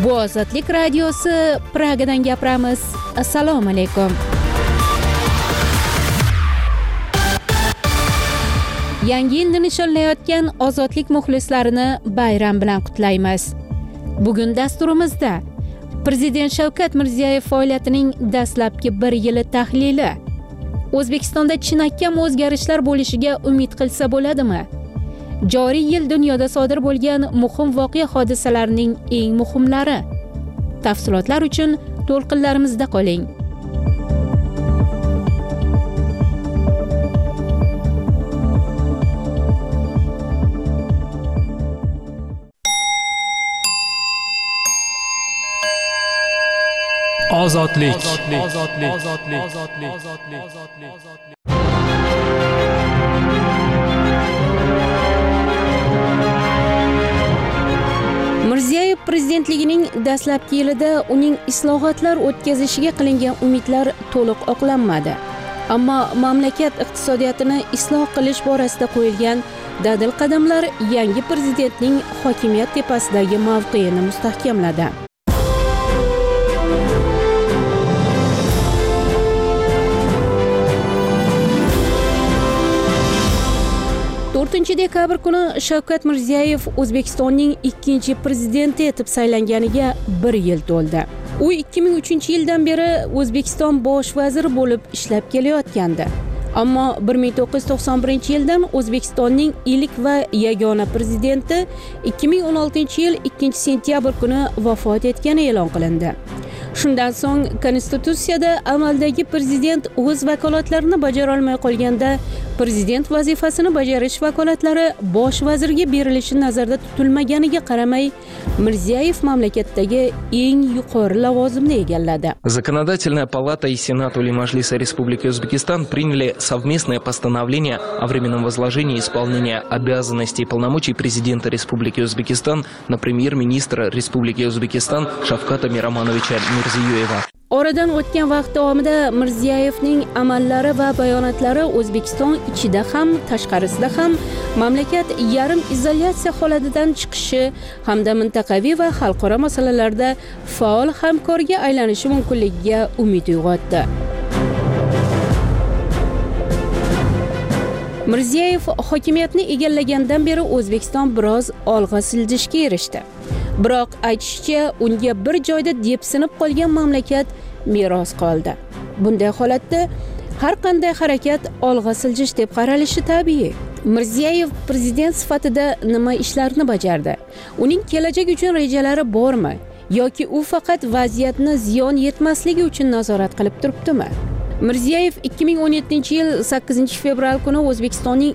Bu Ozodlik radiosi, Pragadan gapiramiz. Assalomu alaykum. Yangi yilni nishonlayotgan Ozodlik muxlislarini bayram bilan qutlaymiz. Bugun dasturimizda Prezident Shavkat Mirziyoyev faoliyatining dastlabki 1 yili tahlili, O'zbekistonda chinakam o'zgarishlar bo'lishiga umid qilsa bo'ladimi? Joriy yil dunyoda sodir bo'lgan muhim voqea hodisalarning eng muhimlari. Tafsilotlar uchun to'lqinlarimizda qoling. Ozodlik. Mirziyoyev prezidentligining dastlabki yilida uning islohotlar o'tkazishiga qilingan umidlar to'liq oqlanmadi. Ammo mamlakat iqtisodiyotini isloh qilish borasida qo'yilgan dadil qadamlar yangi prezidentning hokimiyat tepasidagi mavqeini mustahkamladi. 4 dekabr kuni Shavkat Mirziyoyev O'zbekistonning ikkinchi prezidenti etib saylanganiga 1 yil to'ldi. U 2003-yildan beri O'zbekiston bosh vaziri bo'lib ishlab kelayotgandi. Ammo 1991-yildan O'zbekistonning ilk va yagona prezidenti 2016-yil 2-sentyabr kuni vafot etgani e'lon qilindi. Shundan so'ng Konstitutsiyada amaldagi prezident o'z vakolatlarini bajara olmay qolganda prezident vazifasini bajarish vakolatlari bosh vazirga berilishi nazarda tutilmaganiga qaramay, Mirziyoyev mamlakatdagi eng yuqori lavozimni egalladi. Законодательная палата и Сенат Улимажлиса Республики Узбекистан приняли совместное постановление о временном возложении исполнения обязанностей и полномочий президента Республики Узбекистан на премьер-министра Республики Узбекистан Шавката Миромоновича Mirziyoyeva. Oradan o'tgan vaqt davomida Mirziyoyevning amallari va bayonotlari O'zbekiston ichida ham, tashqarisida ham mamlakat yarim izolyatsiya holatidan chiqishi hamda mintaqaviy va xalqaro masalalarda faol hamkorga aylanishi mumkinligiga umid uyg'otdi. Mirziyoyev hokimiyatni egallagandan beri O'zbekiston biroz olg'a siljishga erishdi. Biroq aytishicha, unga bir joyda depsinib qolgan mamlakat meros qoldi. Bunday holatda har qanday harakat olg'a siljish deb qaralishi tabiiy. Mirziyoyev prezident sifatida nima ishlarni bajardi? Uning kelajak uchun rejalari bormi? Yoki u faqat vaziyatni ziyon yetmasligi uchun nazorat qilib turibdimi? Mirziyoyev 2017-yil 8-fevral kuni O'zbekistonning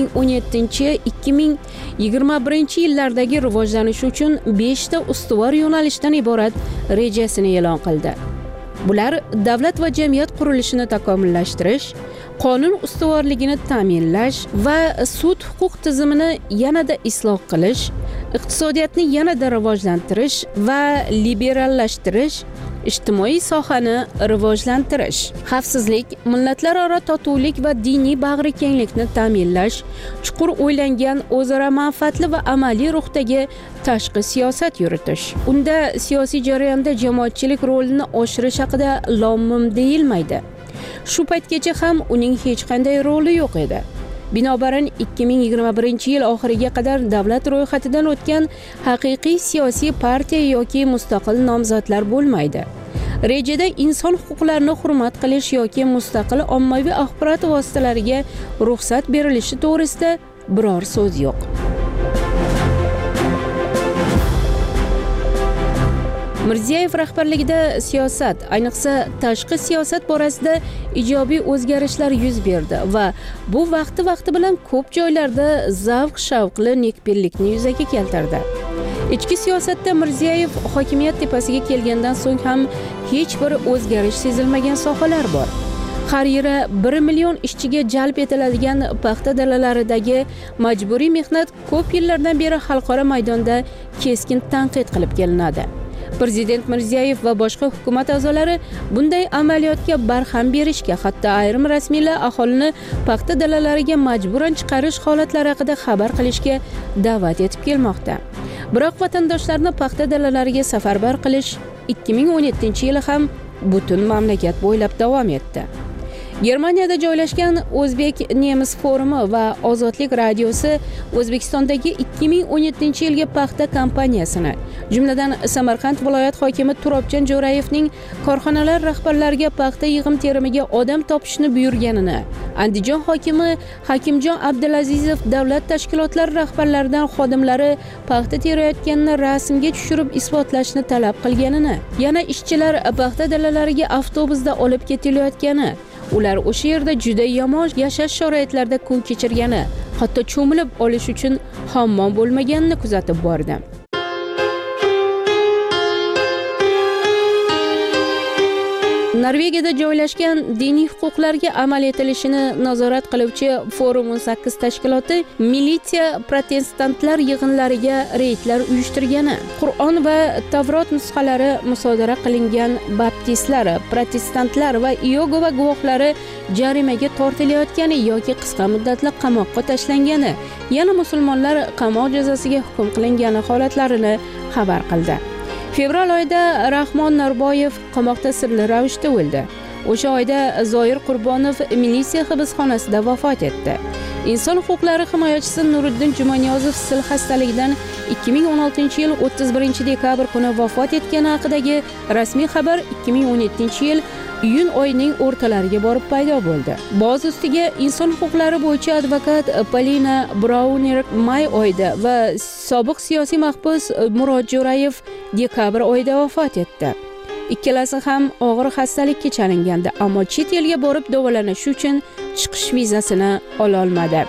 2017-2021-yillardagi rivojlanishi uchun 5 ta ustuvor yo'nalishdan iborat rejasini e'lon qildi. Bular davlat va jamiyat qurilishini takomillashtirish, qonun ustuvorligini ta'minlash va sud huquq tizimini yanada isloh qilish, iqtisodiyotni yanada rivojlantirish va liberallashtirish, ijtimoiy sohani rivojlantirish, xavfsizlik, millatlararo totuvlik va diniy bag'rikenglikni ta'minlash, chuqur o'ylangan, o'zaro manfaatli va amaliy ruhdagi tashqi siyosat yuritish. Unda siyosiy jarayonda jamoatchilik rolini oshirish haqida lom-mim deyilmaydi. Shu paytgacha ham uning hech qanday roli yo'q edi. Binobarin 2021-yil oxiriga qadar davlat ro'yxatidan o'tgan haqiqiy siyosiy partiya yoki mustaqil nomzodlar bo'lmaydi. Rejada inson huquqlarini hurmat qilish yoki mustaqil ommaviy axborot vositalariga ruxsat berilishi to'g'risida biror so'z yo'q. Mirziyoyev rahbarligida siyosat, ayniqsa tashqi siyosat borasida ijobiy o'zgarishlar yuz berdi va bu vaqti bilan ko'p joylarda zavq-shavqli nekbirlikni yuzaga keltirdi. Ichki siyosatda Mirziyoyev hokimiyat tepasiga kelgandan so'ng ham hech bir o'zgarish sezilmagan sohalar bor. Har yili 1 million ishchiga jalb etiladigan paxta dalalaridagi majburiy mehnat ko'p yillardan beri xalqaro maydonda keskin tanqid qilib kelinadi. Prezident Mirziyoyev va boshqa hukumat a'zolari bunday amaliyotga barham berishga, hatto ayrim rasmiylar aholini paxta dalalariga majburan chiqarish holatlari haqida xabar qilishga da'vat etib kelmoqda. Biroq vatandoshlarni paxta dalalariga safarbar qilish 2017-yili ham butun mamlakat bo'ylab davom etdi. Germaniyada joylashgan O'zbek Nemis forumi va Ozodlik radiosi O'zbekistondagi 2017-yilgi paxta kampaniyasini, jumladan Samarqand viloyat hokimi Turobjon Jo'rayevning korxonalar rahbarlariga paxta yig'im-terimiga odam topishni buyurganini, Andijon hokimi Hakimjon Abdulazizov davlat tashkilotlari rahbarlaridan xodimlari paxta terayotganini rasmga tushirib isbotlashni talab qilganini, yana ishchilar paxta dalalariga avtobusda olib ketilayotgani, ular o'sha yerda juda yomon yashash sharoitlarida kun kechirgani, hatto cho'milib olish uchun hammom bo'lmaganini kuzatib bordi. Norvegiyada joylashgan diniy huquqlarga amal etilishini nazorat qiluvchi Forum 18 tashkiloti militsiya protestantlar yig'inlariga reydlar uyushtirgani, Qur'on va Tavrot nusxalari musodara qilingan baptistlar, protestantlar va Iegova guvohlari jarimaga tortilayotgani yoki qisqa muddatli qamoqqa tashlangani, yana musulmonlar qamoq jazosiga hukm qilingani holatlarini xabar qildi. Fevral oyida Rahmon Narboyev qamoqda sirli ravishda o'ldi. O'sha oyda Zoir Qurbonov militsiya hibsxonasida vafot etdi. Inson huquqlari himoyachisi Nuriddin Jumaniyozov sil xastaligidan 2016-yil 31-dekabr kuni vafot etgani haqidagi rasmiy xabar 2017-yil iyun oyining o'rtalariga borib paydo bo'ldi. Boz ustiga inson huquqlari bo'yicha advokat Polina Brauner may oyida va sobiq siyosiy mahbus Murod Jo'rayev dekabr oyida vafot etdi. Ikkalasi ham og'ir xastalikka chalingandi, ammo chet elga borib davolanish uchun chiqish vizasini ola olmadi.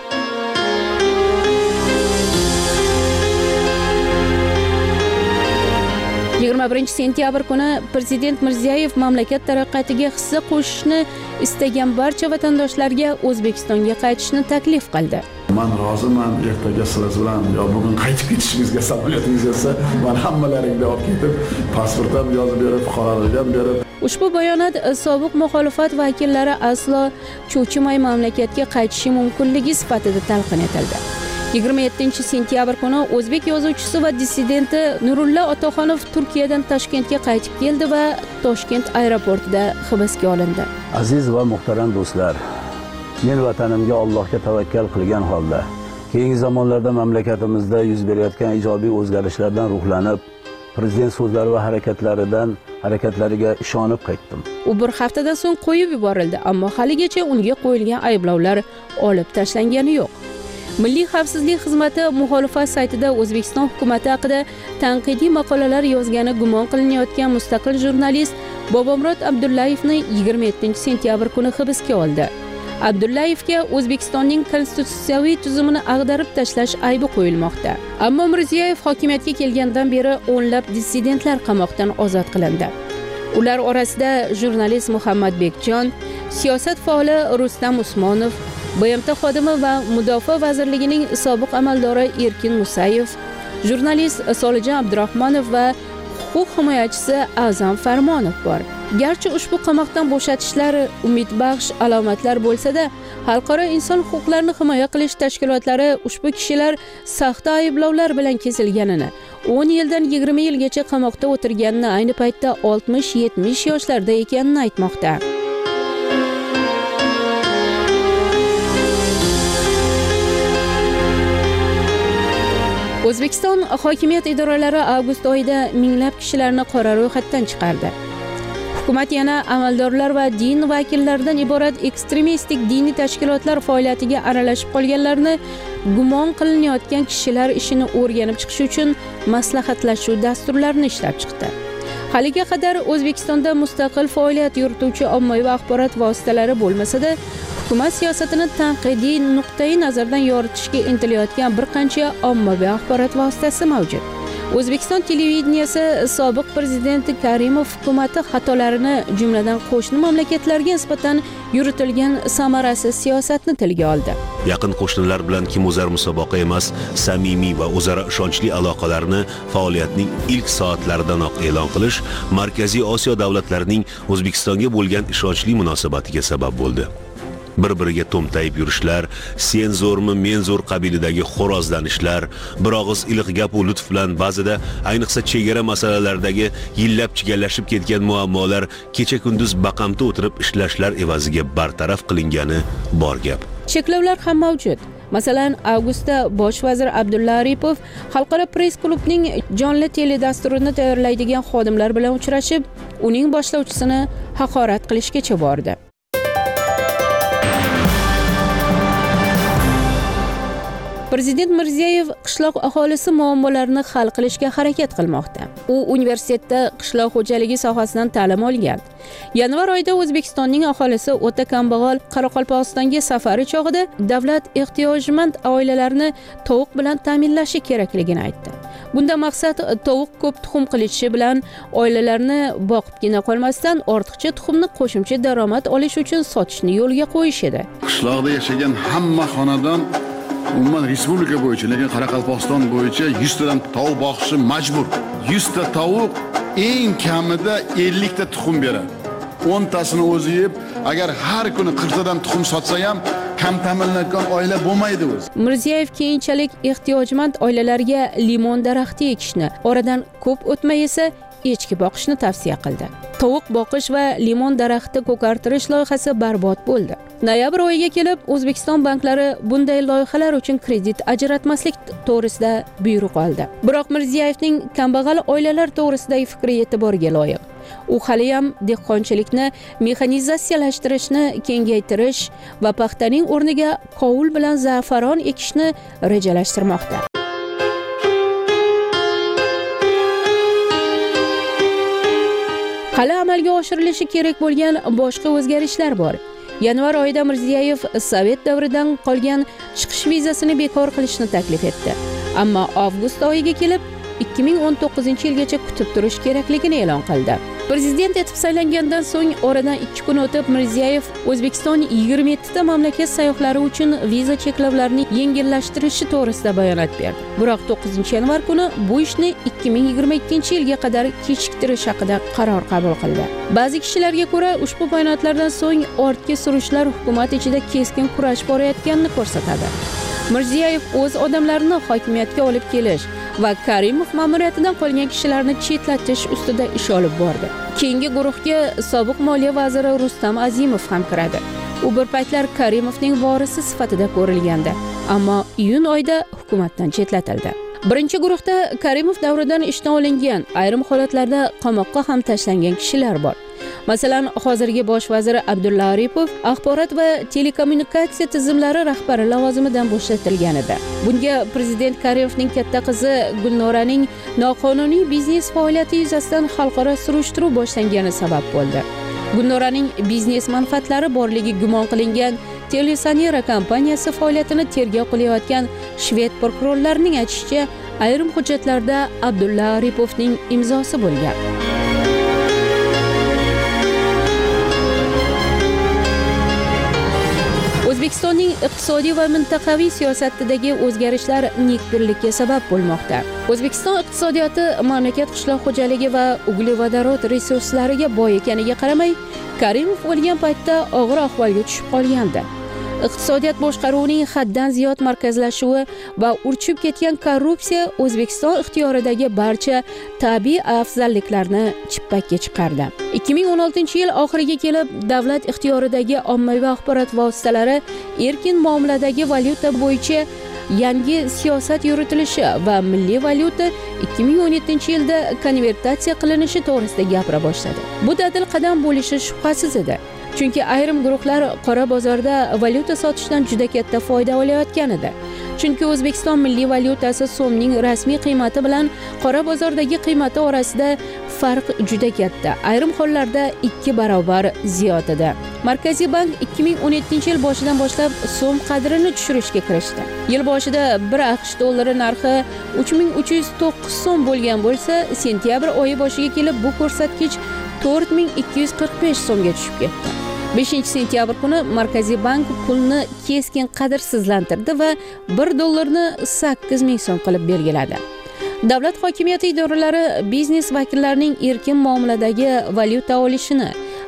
Sentyabr kuni Prezident Mirziyoyev mamlakat taraqqiyotiga hissa qo'shishni istagan barcha vatandoshlarga O'zbekistonga qaytishni taklif qildi. Men roziman, ertaga siz bilan yo bugun qaytib ketishingizga samoliyotingiz esa men hammalaringni olib ketib, pasport ham yozib berib, fuqarolik ham berib. Ushbu bayonot sobiq muxolifat vakillari aslo cho'chimay mamlakatga qaytishi mumkinligi sifatida talqin etildi. 27-sentyabr kuni o'zbek yozuvchisi va dissidenti Nurulla Otaxonov Turkiyadan Toshkentga qaytib keldi va Toshkent aeroportida hibsga olindi. Aziz va muhtaram do'stlar, men vatanimga Allohga tavakkal qilgan holda keyingi zamonlarda mamlakatimizda yuz berayotgan ijobiy o'zgarishlardan ruhlanib, prezident so'zlari va harakatlariga ishonib qaytdim. U bir haftadan so'ng qo'yib yuborildi, ammo haligacha unga qo'yilgan ayblovlar olib tashlangani yo'q. Milliy xavfsizlik xizmati muxolifat saytida O'zbekiston hukumati haqida tanqidiy maqolalar yozgani gumon qilinayotgan mustaqil jurnalist Bobomurod Abdullayevni 27-sentyabr kuni hibsga oldi. Abdullayevga O'zbekistonning konstitutsiyaviy tuzumini ag'darib tashlash aybi qo'yilmoqda. Ammo Mirziyoyev hokimiyatga kelgandan beri o'nlab dissidentlar qamoqdan ozod qilindi. Ular orasida jurnalist Muhammad Bekjon, siyosat faoli Rustam Usmonov, BMT xodimi va Mudofaa vazirligining sobiq amaldori Erkin Musayev, jurnalist Solijon Abdurahmonov va huquq himoyachisi A'zam Farmonov bor. Garchi ushbu qamoqdan bo'shatishlar umidbaxsh alomatlar bo'lsa-da, xalqaro inson huquqlarini himoya qilish tashkilotlari ushbu kishilar saxta ayblovlar bilan kesilganini, 10 yildan 20 yilgacha qamoqda o'tirganini, ayni paytda 60-70 yoshlarda ekanini aytmoqda. O'zbekiston hokimiyat idoralari avgust oyida minglab kishilarni qora ro'yxatdan chiqardi. Hukumat yana amaldorlar va din vakillaridan iborat ekstremistik diniy tashkilotlar faoliyatiga aralashib qolganlarni gumon qilinayotgan kishilar ishini o'rganib chiqish uchun maslahatlashuv dasturlarini ishlab chiqdi. Haliga qadar O'zbekistonda mustaqil faoliyat yurituvchi ommaviy axborot vositalari bo'lmasa-da, hukumat siyosatini tanqidiy nuqtai nazardan yoritishga intilayotgan bir qancha ommaviy axborot vositasi mavjud. O'zbekiston televideniyasi sobiq prezidenti Karimov hukumati xatolarini, jumladan qo'shni mamlakatlarga nisbatan yuritilgan samarasiz siyosatni tilga oldi. Yaqin qo'shnilar bilan kimo'zar musobaqa emas, samimiy va o'zaro ishonchli aloqalarni faoliyatning ilk soatlaridanoq e'lon qilish Markaziy Osiyo davlatlarining O'zbekistonga bo'lgan ishonchli munosabatiga sabab bo'ldi. bir-biriga to'mtayib yurishlar, sen zo'rmi, men zo'r qabilidagi xo'rozlanishlar, bir og'iz iliq gap va lutf bilan ba'zida, ayniqsa chegara masalalaridagi yillab chigallashib ketgan muammolar kecha-kunduz baqamta o'tirib ishlashlar evaziga bartaraf qilingani bor gap. Cheklovlar ham mavjud. Masalan, avgustda bosh vazir Abdulla Aripov Xalqaro press klubning jonli teledasturini tayyorlaydigan xodimlar bilan uchrashib, uning boshlovchisini haqorat qilishgacha bordi. Prezident Mirziyoyev qishloq aholisi muammolarini hal qilishga harakat qilmoqda. U universitetda qishloq xo'jaligi sohasidan ta'lim olgan. Yanvar oyida O'zbekistonning aholisi o'ta kambag'al Qoraqalpog'istonga safari chog'ida davlat ehtiyojmand oilalarni tovuq bilan ta'minlashi kerakligini aytdi. Bunda maqsad tovuq ko'p tuxum qilishi bilan oilalarni boqibgina qolmasdan ortiqcha tuxumni qo'shimcha daromad olish uchun sotishni yo'lga qo'yish edi. Qishloqda yashagan hamma xonadon umuman respublika bo'yicha, lekin Qoraqalpog'iston bo'yicha 100 tadan tovuq boqishi majbur. 100 ta tovuq eng kamida 50 ta tuxum beradi. 10 tasini o'zi yeb, agar har kuni 40 tadan tuxum sotsa ham kam ta'minlangan oila bo'lmaydi o'zi. Mirziyoyev keyinchalik ehtiyojmand oilalarga limon daraxti ekishni, oradan ko'p o'tmay esa echki boqishni tavsiya qildi. Tovuq boqish va limon daraxti ko'kartirish loyihasi barbod bo'ldi. Noyabr oyiga kelib, O'zbekiston banklari bunday loyihalar uchun kredit ajratmaslik to'g'risida buyruq oldi. Biroq Mirziyoyevning kambag'al oilalar to'g'risidagi fikri e'tiborga loyiq. U hali ham dehqonchilikni mexanizatsiyalashtirishni kengaytirish va paxtaning o'rniga qovul bilan za'faron ekishni rejalashtirmoqda. Hali amalga oshirilishi kerak bo'lgan boshqa o'zgarishlar bor. Yanvar oyida Mirziyoyev Sovet davridan qolgan chiqish vizasini bekor qilishni taklif etdi. Ammo avgust oyiga kelib 2019-yilgacha kutib turish kerakligini e'lon qildi. Prezident etib saylangandan so'ng oradan 2 kun o'tib Mirziyoyev O'zbekiston 27 ta mamlakat sayyohlari uchun viza cheklovlarini yengillashtirishi to'g'risida bayonot berdi. Biroq 9-yanvar kuni bu ishni 2022-yilga qadar kechiktirish haqida qaror qabul qildi. Ba'zi kishilarga ko'ra, ushbu bayonotlardan so'ng ortga surishlar hukumat ichida keskin kurash borayotganini ko'rsatadi. Mirziyoyev o'z odamlarini hokimiyatga olib kelish va Karimov ma'muriyatidan qolgan kishilarni chetlatish ustida ish olib bordi. Keyingi guruhga sobiq moliya vaziri Rustam Azimov ham kiradi. U bir paytlar Karimovning vorisi sifatida ko'rilgandi, ammo iyun oyida hukumatdan chetlatildi. Birinchi guruhda Karimov davridan ishdan olingan, ayrim holatlarda qamoqqa ham tashlangan kishilar bor. Masalan, hozirgi bosh vaziri Abdulla Aripov axborot va telekommunikatsiya tizimlari rahbari lavozimidan bo'shatilgan edi. Bunga prezident Karimovning katta qizi Gulnoraning noqonuniy biznes faoliyati yuzasidan xalqaro surishtiruv boshlangani sabab bo'ldi. Gulnoraning biznes manfaatlari borligi gumon qilingan Telesanera kompaniyasi faoliyatini tergov qilayotgan shved prokurorlarining aytishicha, ayrim hujjatlarda Abdulla Aripovning imzosi bo'lgan. O'zbekistonning iqtisodiy va mintaqaviy siyosatidagi o'zgarishlar nekbirlikka sabab bo'lmoqda. O'zbekiston iqtisodiyoti mamlakat qishloq xo'jaligi va uglevodorod resurslariga boy ekaniga qaramay, Karimov o'lgan paytda og'ir ahvolga tushib qolgandi. Iqtisodiyot boshqaruvining haddan ziyod markazlashuvi va urchib ketgan korrupsiya O'zbekiston ixtiyoridagi barcha tabiiy afzalliklarni chippakka chiqardi. 2016-yil oxiriga kelib davlat ixtiyoridagi ommaviy axborot vositalari erkin muomaladagi valyuta bo'yicha yangi siyosat yuritilishi va milliy valyuta 2017-yilda konvertatsiya qilinishi to'g'risida gapira boshladi. Bu dadil qadam bo'lishi shubhasiz edi. Chunki ayrim guruhlar qora bozorda valyuta sotishdan juda katta foyda olayotgan edi. Chunki O'zbekiston milliy valyutasi so'mning rasmiy qiymati bilan qora bozordagi qiymati orasida farq juda katta. Ayrim hollarda 2 barobar ziyod edi. Markaziy bank 2017-yil boshidan boshlab so'm qadrini tushirishga kirishdi. Yil boshida 1 AQSh dollari narxi 3309 so'm bo'lgan bo'lsa, sentyabr oyi boshiga kelib bu ko'rsatkich 4245 so'mga tushib ketdi. 5-sentyabr kuni Markaziy bank pulni keskin qadrsizlantirdi va 1 dollarni 8000 so'm qilib belgiladi. Davlat hokimiyati idoralari biznes vakillarining erkin muomaladagi valyuta olishini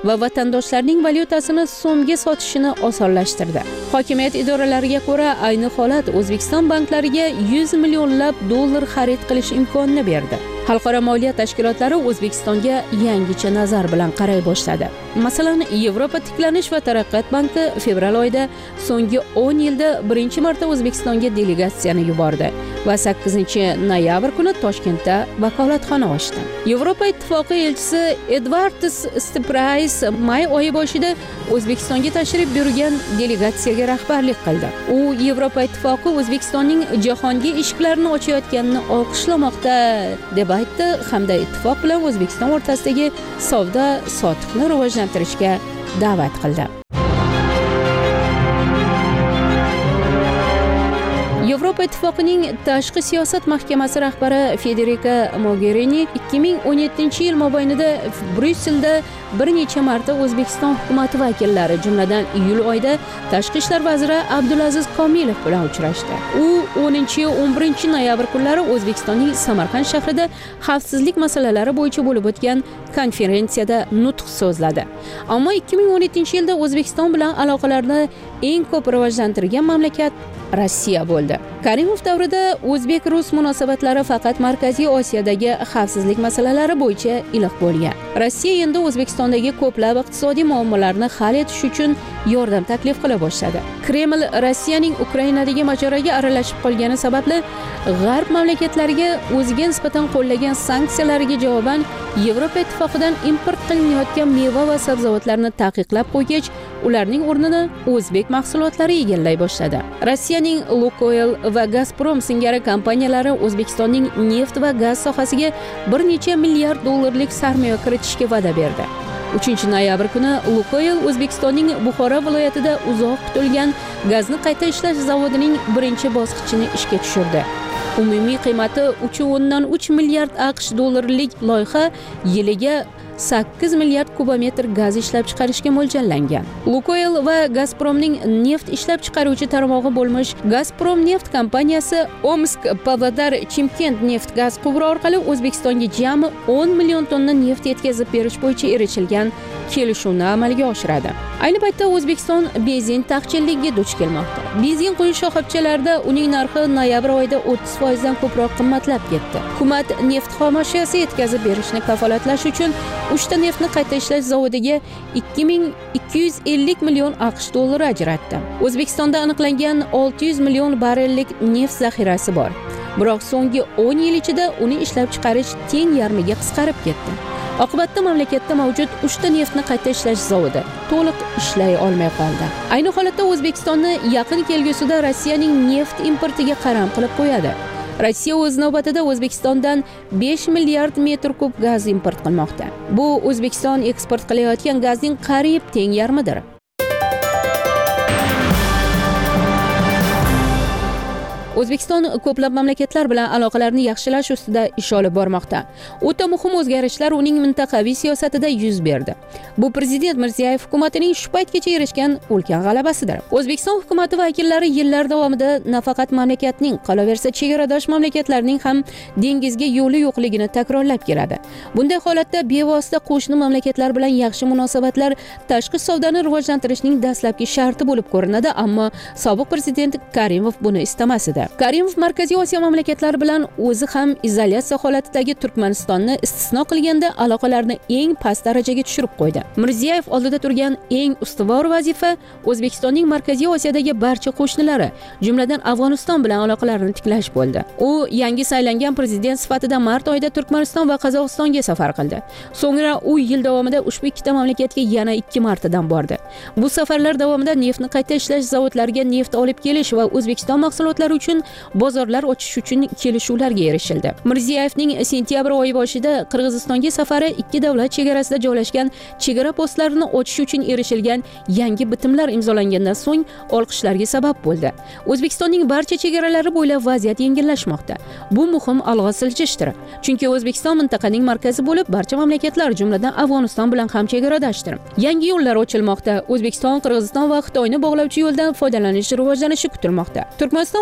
va vatandoshlarning valyutasini so'mga sotishini osonlashtirdi. Hokimiyat idoralariga ko'ra, ayni holat O'zbekiston banklariga 100 millionlab dollar xarid qilish imkonini berdi. Xalqaro moliya tashkilotlari O'zbekistonga yangicha nazar bilan qaray boshladi. Masalan, Yevropa tiklanish va taraqqiyot banki fevral oyida so'nggi 10 yilda birinchi marta O'zbekistonga delegatsiyani yubordi va 8-noyabr kuni Toshkentda vakolatxona ochdi. Yevropa ittifoqi elchisi Edvard Stiprays may oyi boshida O'zbekistonga tashrif buyurgan delegatsiyaga rahbarlik qildi. U Yevropa ittifoqi O'zbekistonning jahonga eshiklarini ochayotganini olqishlamoqda deb aytdi hamda ittifoq bilan O'zbekiston o'rtasidagi savdo-sotiqni rivojlantirishga da'vat qildi. Yevropa ittifoqining tashqi siyosat mahkamasi rahbari Federica Mogherini 2017-yil mobaynida Bryusselda bir necha marta O'zbekiston hukumat vakillari, jumladan iyul oyida tashqi ishlar vaziri Abdulaziz Komilov bilan uchrashdi. U 10-11-noyabr kunlari O'zbekistonning Samarqand shahrida xavfsizlik masalalari bo'yicha bo'lib o'tgan konferensiyada nutq so'zladi. Ammo 2017-yilda O'zbekiston bilan aloqalarni eng ko'p rivojlantirgan mamlakat Rossiya bo'ldi. Karimov davrida o'zbek-rus munosabatlari faqat Markaziy Osiyodagi xavfsizlik masalalari bo'yicha iliq bo'lgan. Rossiya endi O'zbekistondagi ko'plab iqtisodiy muammolarni hal etish uchun yordam taklif qila boshladi. Kreml Rossiyaning Ukrainadagi mojaroga aralashib qolgani sababli G'arb mamlakatlariga o'ziga nisbatan qo'llagan sanksiyalariga javoban Yevropa ittifoqidan import qilinayotgan meva va sabzavotlarni taqiqlab qo'ygach, ularning o'rnini o'zbek mahsulotlari egallay boshladi. Rossiyaning Lukoil va Gazprom singari kompaniyalari O'zbekistonning neft va gaz sohasiga bir necha milliard dollarlik sarmoya kiritishga va'da berdi. 3-noyabr kuni Lukoil O'zbekistonning Buxoro viloyatida uzoq kutilgan gazni qayta ishlash zavodining birinchi bosqichini ishga tushirdi. Umumiy qiymati 3.3 milliard AQSh dollarlik loyiha yiliga 8 milliard kubometr gaz ishlab chiqarishga mo'ljallangan. Lukoil va Gazpromning neft ishlab chiqaruvchi tarmog'i bo'lmish Gazprom neft kompaniyasi Omsk, Pavlodar, Chimkent neft-gaz quvuri orqali O'zbekistonga jami 10 million tonna neft yetkazib berish bo'yicha erishilgan kelishuvni amalga oshiradi. Ayni paytda O'zbekiston benzin taqchilligiga duch kelmoqda. Benzin quyish shoxobchalarida uning narxi noyabr oyida 30% dan ko'proq qimmatlab ketdi. Hukumat neft xomashyasi yetkazib berishni kafolatlash uchun 3 ta neftni qayta ishlash zavodiga 2250 million AQSh dollari ajratdi. O'zbekistonda aniqlangan 600 million barellik neft zaxirasi bor. Biroq so'nggi 10 yil ichida uni ishlab chiqarish teng yarmiga qisqarib ketdi. Oqibatda mamlakatda mavjud 3 ta neftni qayta ishlash zavodi to'liq ishlay olmay qoldi. Ayni holatda O'zbekistonni yaqin kelgusida Rossiyaning neft importiga qaram qilib qo'yadi. Rossiya o'z navbatida O'zbekistondan 5 milliard metr kub gaz import qilmoqda. Bu O'zbekiston eksport qilayotgan gazning qariyb teng yarmidir. O'zbekiston ko'plab mamlakatlar bilan aloqalarni yaxshilash ustida ish olib bormoqda. O'ta muhim o'zgarishlar uning mintaqaviy siyosatida yuz berdi. Bu prezident Mirziyoyev hukumatining shu paytgacha erishgan ulkan g'alabasidir. O'zbekiston hukumati vakillari yillar davomida nafaqat mamlakatning, qolaversa chegaradosh mamlakatlarning ham dengizga yo'li yo'qligini takrorlab keladi. Bunday holatda bevosita qo'shni mamlakatlar bilan yaxshi munosabatlar tashqi savdoni rivojlantirishning dastlabki sharti bo'lib ko'rinadi, ammo sobiq prezident Karimov buni istamas edi. Karimov Markaziy Osiyo mamlakatlari bilan o'zi ham izolyatsiya holatidagi Turkmanistonni istisno qilganda aloqalarni eng past darajaga tushirib qo'ydi. Mirziyoyev oldida turgan eng ustuvor vazifa O'zbekistonning Markaziy Osiyodagi barcha qo'shnilari, jumladan Afg'oniston bilan aloqalarni tiklash bo'ldi. U yangi saylangan prezident sifatida mart oyida Turkmaniston va Qozog'istonga safar qildi. So'ngra u yil davomida ushbu ikkita mamlakatga yana 2 martadan bordi. Bu safarlar davomida neftni qayta ishlash zavodlariga neft olib kelish va O'zbekiston mahsulotlari uchun bozorlar ochish uchun kelishuvlarga erishildi. Mirziyoyevning sentyabr oyi boshida Qirg'izistonga safari ikki davlat chegarasida joylashgan chegara postlarini ochish uchun erishilgan yangi bitimlar imzolangandan so'ng olqishlarga sabab bo'ldi. O'zbekistonning barcha chegaralari bo'ylab vaziyat yengillashmoqda. Bu muhim alg'az siljishdir. Chunki O'zbekiston mintaqaning markazi bo'lib, barcha mamlakatlar, jumladan Afg'oniston bilan ham chegaradashdir. Yangi yo'llar ochilmoqda. O'zbekiston, Qirg'iziston va Xitoyni bog'lovchi yo'ldan foydalanish rivojlanishi kutilmoqda. Turkmaniston O'zbekiston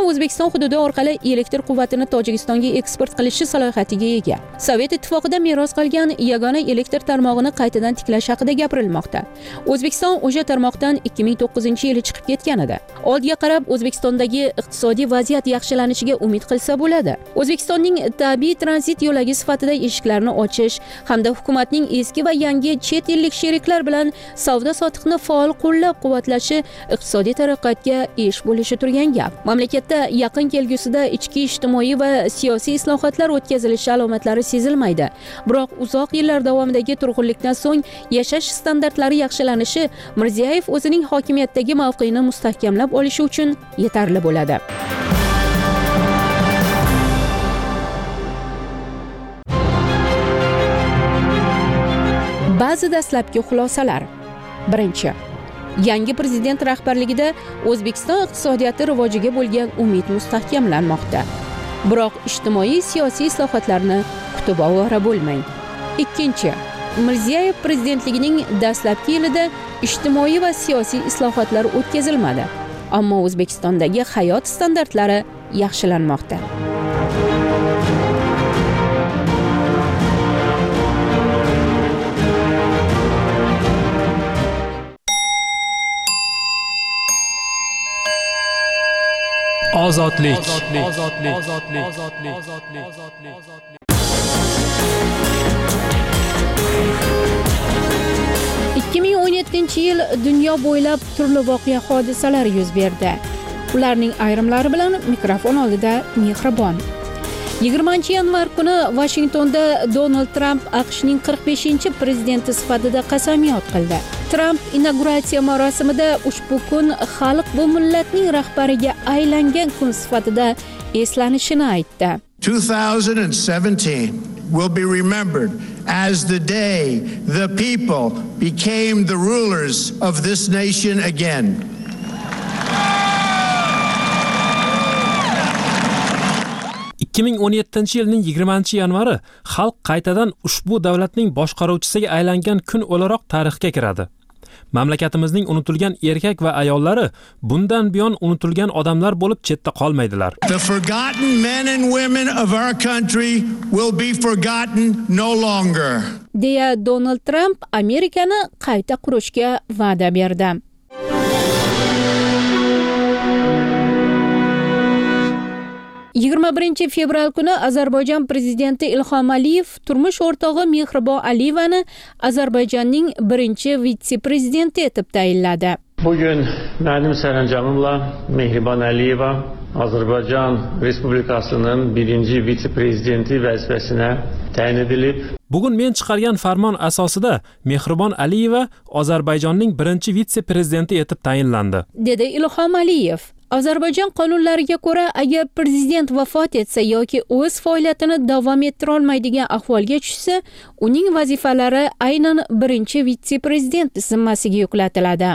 hududi orqali elektr quvvatini Tojikistonga eksport qilishi salohiyatiga ega. Sovet ittifoqida meros qolgan yagona elektr tarmog'ini qaytadan tiklash haqida gapirilmoqda. O'zbekiston o'sha tarmoqdan 2009-yili chiqib ketgan edi. Oldiga qarab O'zbekistondagi iqtisodiy vaziyat yaxshilanishiga umid qilsa bo'ladi. O'zbekistonning tabiiy tranzit yo'lagi sifatida eshiklarni ochish hamda hukumatning eski va yangi chet ellik sheriklar bilan savdo-sotiqni faol qo'llab-quvvatlashi iqtisodiy taraqqiyotga ish bo'lishi turgan gap. Mamlakatda yaqin kelgusida ichki ijtimoiy va siyosiy islohotlar o'tkazilishi alomatlari sezilmaydi. Biroq uzoq yillar davomidagi turg'unlikdan so'ng yashash standartlari yaxshilanishi Mirziyoyev o'zining hokimiyatdagi mavqeini mustahkamlab olishi uchun yetarli bo'ladi. Ba'zi dastlabki xulosalar. Birinchi, yangi prezident rahbarligida O'zbekiston iqtisodiyoti rivojiga bo'lgan umid mustahkamlanmoqda. Biroq ijtimoiy siyosiy islohotlarni kutib ovora bo'lmang. Ikkinchi, Mirziyoyev prezidentligining dastlabki yilida ijtimoiy va siyosiy islohotlar o'tkazilmadi, ammo O'zbekistondagi hayot standartlari yaxshilanmoqda. Ozodlik. 2017-yil dunyo bo'ylab turli voqea hodisalar yuz berdi. Ularning ayrimlari bilan mikrofon oldida Mehribon. 20-yanvar kuni Washingtonda Donald Trump AQShning 45-prezidenti sifatida qasamyod qildi. Trump inauguratsiya marosimida ushbu kun xalq bu millatning rahbariga aylangan kun sifatida eslanishini aytdi. 2017 will be remembered as the day the people became the rulers of this nation again. yilning 20-yanvari xalq qaytadan ushbu davlatning boshqaruvchisiga aylangan kun o'laroq tarixga kiradi. Mamlakatimizning unutilgan erkak va ayollari bundan buyon unutilgan odamlar bo'lib chetda qolmaydilar. The forgotten men and women of our country will be forgotten no longer. deya Donald Trump Amerikani qayta qurishga va'da berdi. Fevral kuni Ozarbayjon prezidenti Ilhom Aliyev turmush o'rtog'i Mehribon Aliyevani Ozarbayjonning birinchi vitse-prezidenti etib tayinladi. Bugün mənim sərəncamımla Mehribon Aliyeva Azərbaycan Respublikasının birinci vitse-prezidenti vəzifəsinə təyin edilib. Bugun men chiqargan farmon asosida Mehribon Aliyeva Ozarbayjonning birinchi vitse-prezidenti etib tayinlandi, dedi Ilhom Aliyev. Ozarbayjon qonunlariga ko'ra, agar prezident vafot etsa yoki o'z faoliyatini davom ettira olmaydigan ahvolga tushsa, uning vazifalari aynan birinchi vitse-prezident zimmasiga yuklatiladi.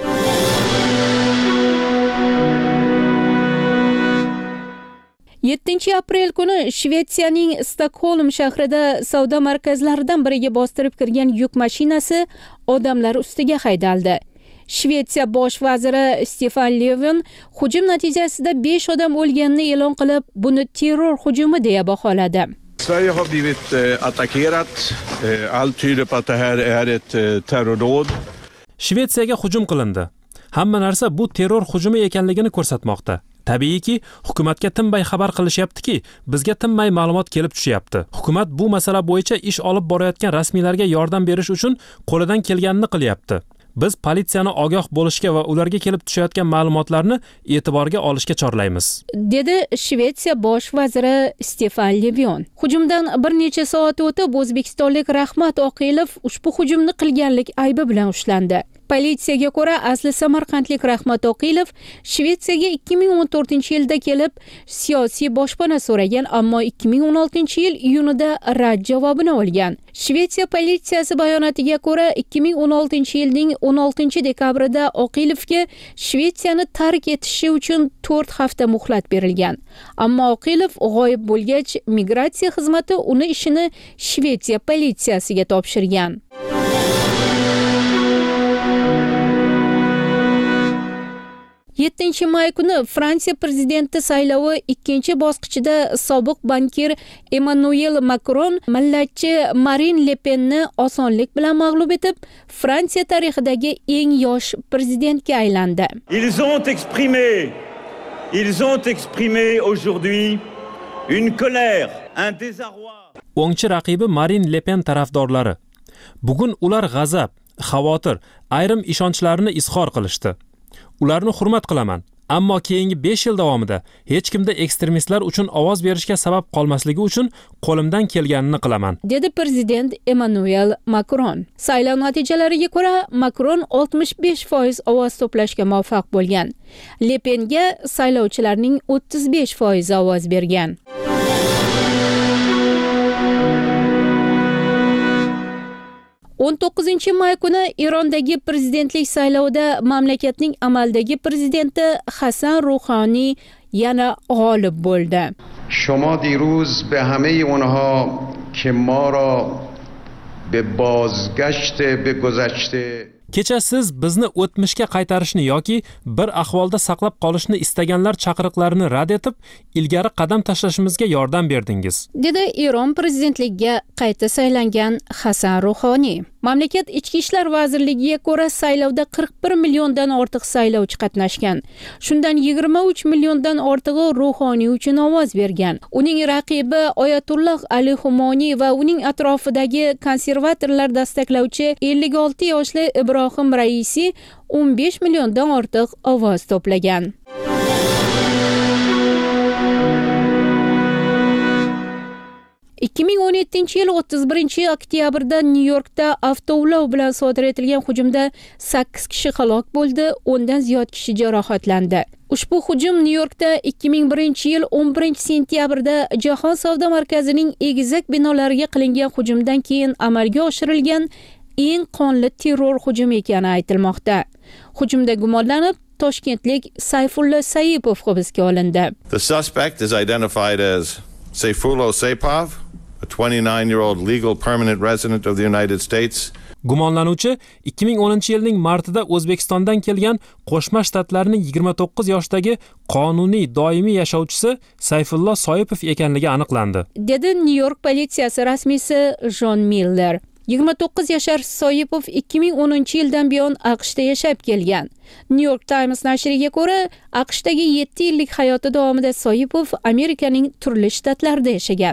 7-aprel kuni Shvetsiyaning Stokholm shahrida savdo markazlaridan biriga bostirib kirgan yuk mashinasi odamlar ustiga haydaldi. Shvetsiya bosh vaziri Stefan Löfven hujum natijasida 5 odam o'lganini e'lon qilib, buni terror hujumi deya baholadi. Sverige har blivit attackerat. Allt tyder på att det här är ett terrordåd. Shvetsiyaga hujum qilindi. Hamma narsa bu terror hujumi ekanligini ko'rsatmoqda. Tabiiyki, hukumatga tinmay xabar qilishyaptiki, bizga tinmay ma'lumot kelib tushyapti. Hukumat bu masala bo'yicha ish olib borayotgan rasmiylarga yordam berish uchun qo'lidan kelganini qilyapti. Biz politsiyani ogoh bo'lishga va ularga kelib tushayotgan ma'lumotlarni e'tiborga olishga chorlaymiz, dedi Shvetsiya bosh vaziri Stefan Löfven. Hujumdan bir necha soat o'tib O'zbekistonlik Rahmat Oqilov ushbu hujumni qilganlik aybi bilan ushlandi. Politsiyaga ko'ra, asli samarqandlik Rahmat Oqilov Shvetsiyaga 2014-yilda kelib, siyosiy boshpana so'ragan, ammo 2016-yil iyunida rad javobini olgan. Shvetsiya politsiyasi bayonotiga ko'ra, 2016-yilning 16-dekabrida Oqilovga Shvetsiyani tark etishi uchun 4 hafta muhlat berilgan. Ammo Oqilov g'oyib bo'lgach, migratsiya xizmati uni ishini Shvetsiya politsiyasiga topshirgan. 7-may kuni Fransiya prezidenti saylovi ikkinchi bosqichida sobiq bankir Emmanuel Macron millatchi Marine Le Penni osonlik bilan mag'lub etib, Fransiya tarixidagi eng yosh prezidentga aylandi. Ils ont exprimé aujourd'hui une colère, un désarroi. O'ngchi raqibi Marine Le Pen tarafdorlari bugun ular g'azab, xavotir, ayrim ishonchlarini izhor qilishdi. Ularni hurmat qilaman, ammo keyingi 5 yil davomida hech kimda ekstremistlar uchun ovoz berishga sabab qolmasligi uchun qo'limdan kelganini qilaman, dedi prezident Emmanuel Macron. Saylov natijalariga ko'ra, Macron 65% ovoz to'plashga muvaffaq bo'lgan. Le Penga saylovchilarning 35% ovoz bergan. On 9-may kuni Irondagi prezidentlik saylovida mamlakatning amaldagi prezidenti Hasan Ruhoniy yana g'olib bo'ldi. شما دیروز به همه اونها که ما را به بازگشت به گذشته Kecha siz bizni o'tmishga qaytarishni yoki bir ahvolda saqlab qolishni istaganlar chaqiriqlarini rad etib, ilgari qadam tashlashimizga yordam berdingiz, dedi Eron prezidentligiga qayta saylangan Hasan Ruhoniy. Mamlakat ichki ishlar vazirligiga ko'ra, saylovda 41 milliondan ortiq saylovchi qatnashgan. Shundan 23 milliondan ortig'i Ruhoniy uchun ovoz bergan. Uning raqibi Oyatulloh Ali Xumoniy va uning atrofidagi konservatorlar dastaklovchi 56 yoshli Ibrohim Raisi 15 milliondan ortiq ovoz to'plagan. ...2017 yil 31 oktyabrda Nyu-Yorkda avtoulov bilan sodir etilgan hujumda 8 kishi halok bo'ldi, 10 dan ziyod kishi jarohatlandi. Ushbu hujum Nyu-Yorkda 2001 yil 11 sentyabrda Jahon savdo markazining egizak binolariga qilingan hujumdan keyin amalga oshirilgan eng qonli terror hujumi ekani aytilmoqda. Hujumda gumonlanib, toshkentlik Sayfullo Saipov hibsga olindi. The suspect is identified as Sayfullo Saipov, a 29-year-old legal permanent resident of the United States. Gumonlanuvchi 2010 yilning martida O'zbekistondan kelgan Qo'shma Shtatlarning 29 yoshdagi qonuniy doimiy yashovchisi Sayfullo Soipov ekanligi aniqlandi, dedi Nyu-York politsiyasi rasmiysi John Miller. 29 yashar Soipov 2010 yildan buyon AQShda yashab kelgan. New York Times nashriga ko'ra, AQShdagi 7 yillik hayoti davomida Soipov Amerikaning turli shtatlarida yashagan.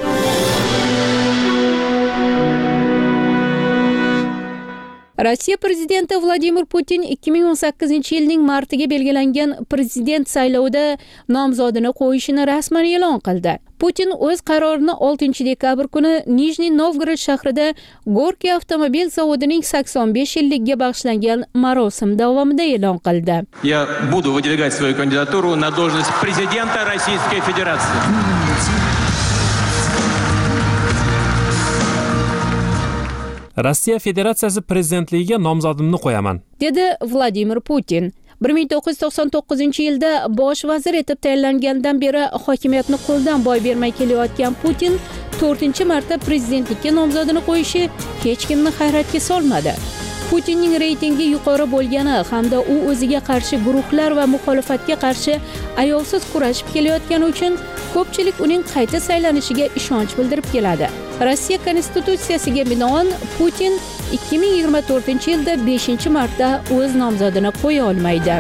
Rossiya prezidenti Vladimir Putin 2018 yilning martiga belgilangan prezident saylovida nomzodini qo'yishini rasman e'lon qildi. Putin o'z qarorini 6 dekabr kuni Nijniy Novgorod shahrida Gorkiy avtomobil zavodining 85 yilligiga bag'ishlangan marosim davomida e'lon qildi. Я буду выдвигать свою кандидатуру на должность президента Российской Федерации. Rossiya Federatsiyasi prezidentligiga nomzodimni qo'yaman, dedi Vladimir Putin. 1999 yilda bosh vazir etib tayinlangandan beri hokimiyatni qo'ldan boy bermay kelayotgan Putin 4-marta prezidentlikka nomzodini qo'yishi hech kimni hayratga solmadi. Putinning reytingi yuqori bo'lgani hamda u o'ziga qarshi guruhlar va muxolifatga qarshi ayovsiz kurashib kelayotgani uchun ko'pchilik uning qayta saylanishiga ishonch bildirib keladi. Rossiya konstitutsiyasiga binoan Putin 2024-yilda 5-marta o'z nomzodini qo'ya olmaydi.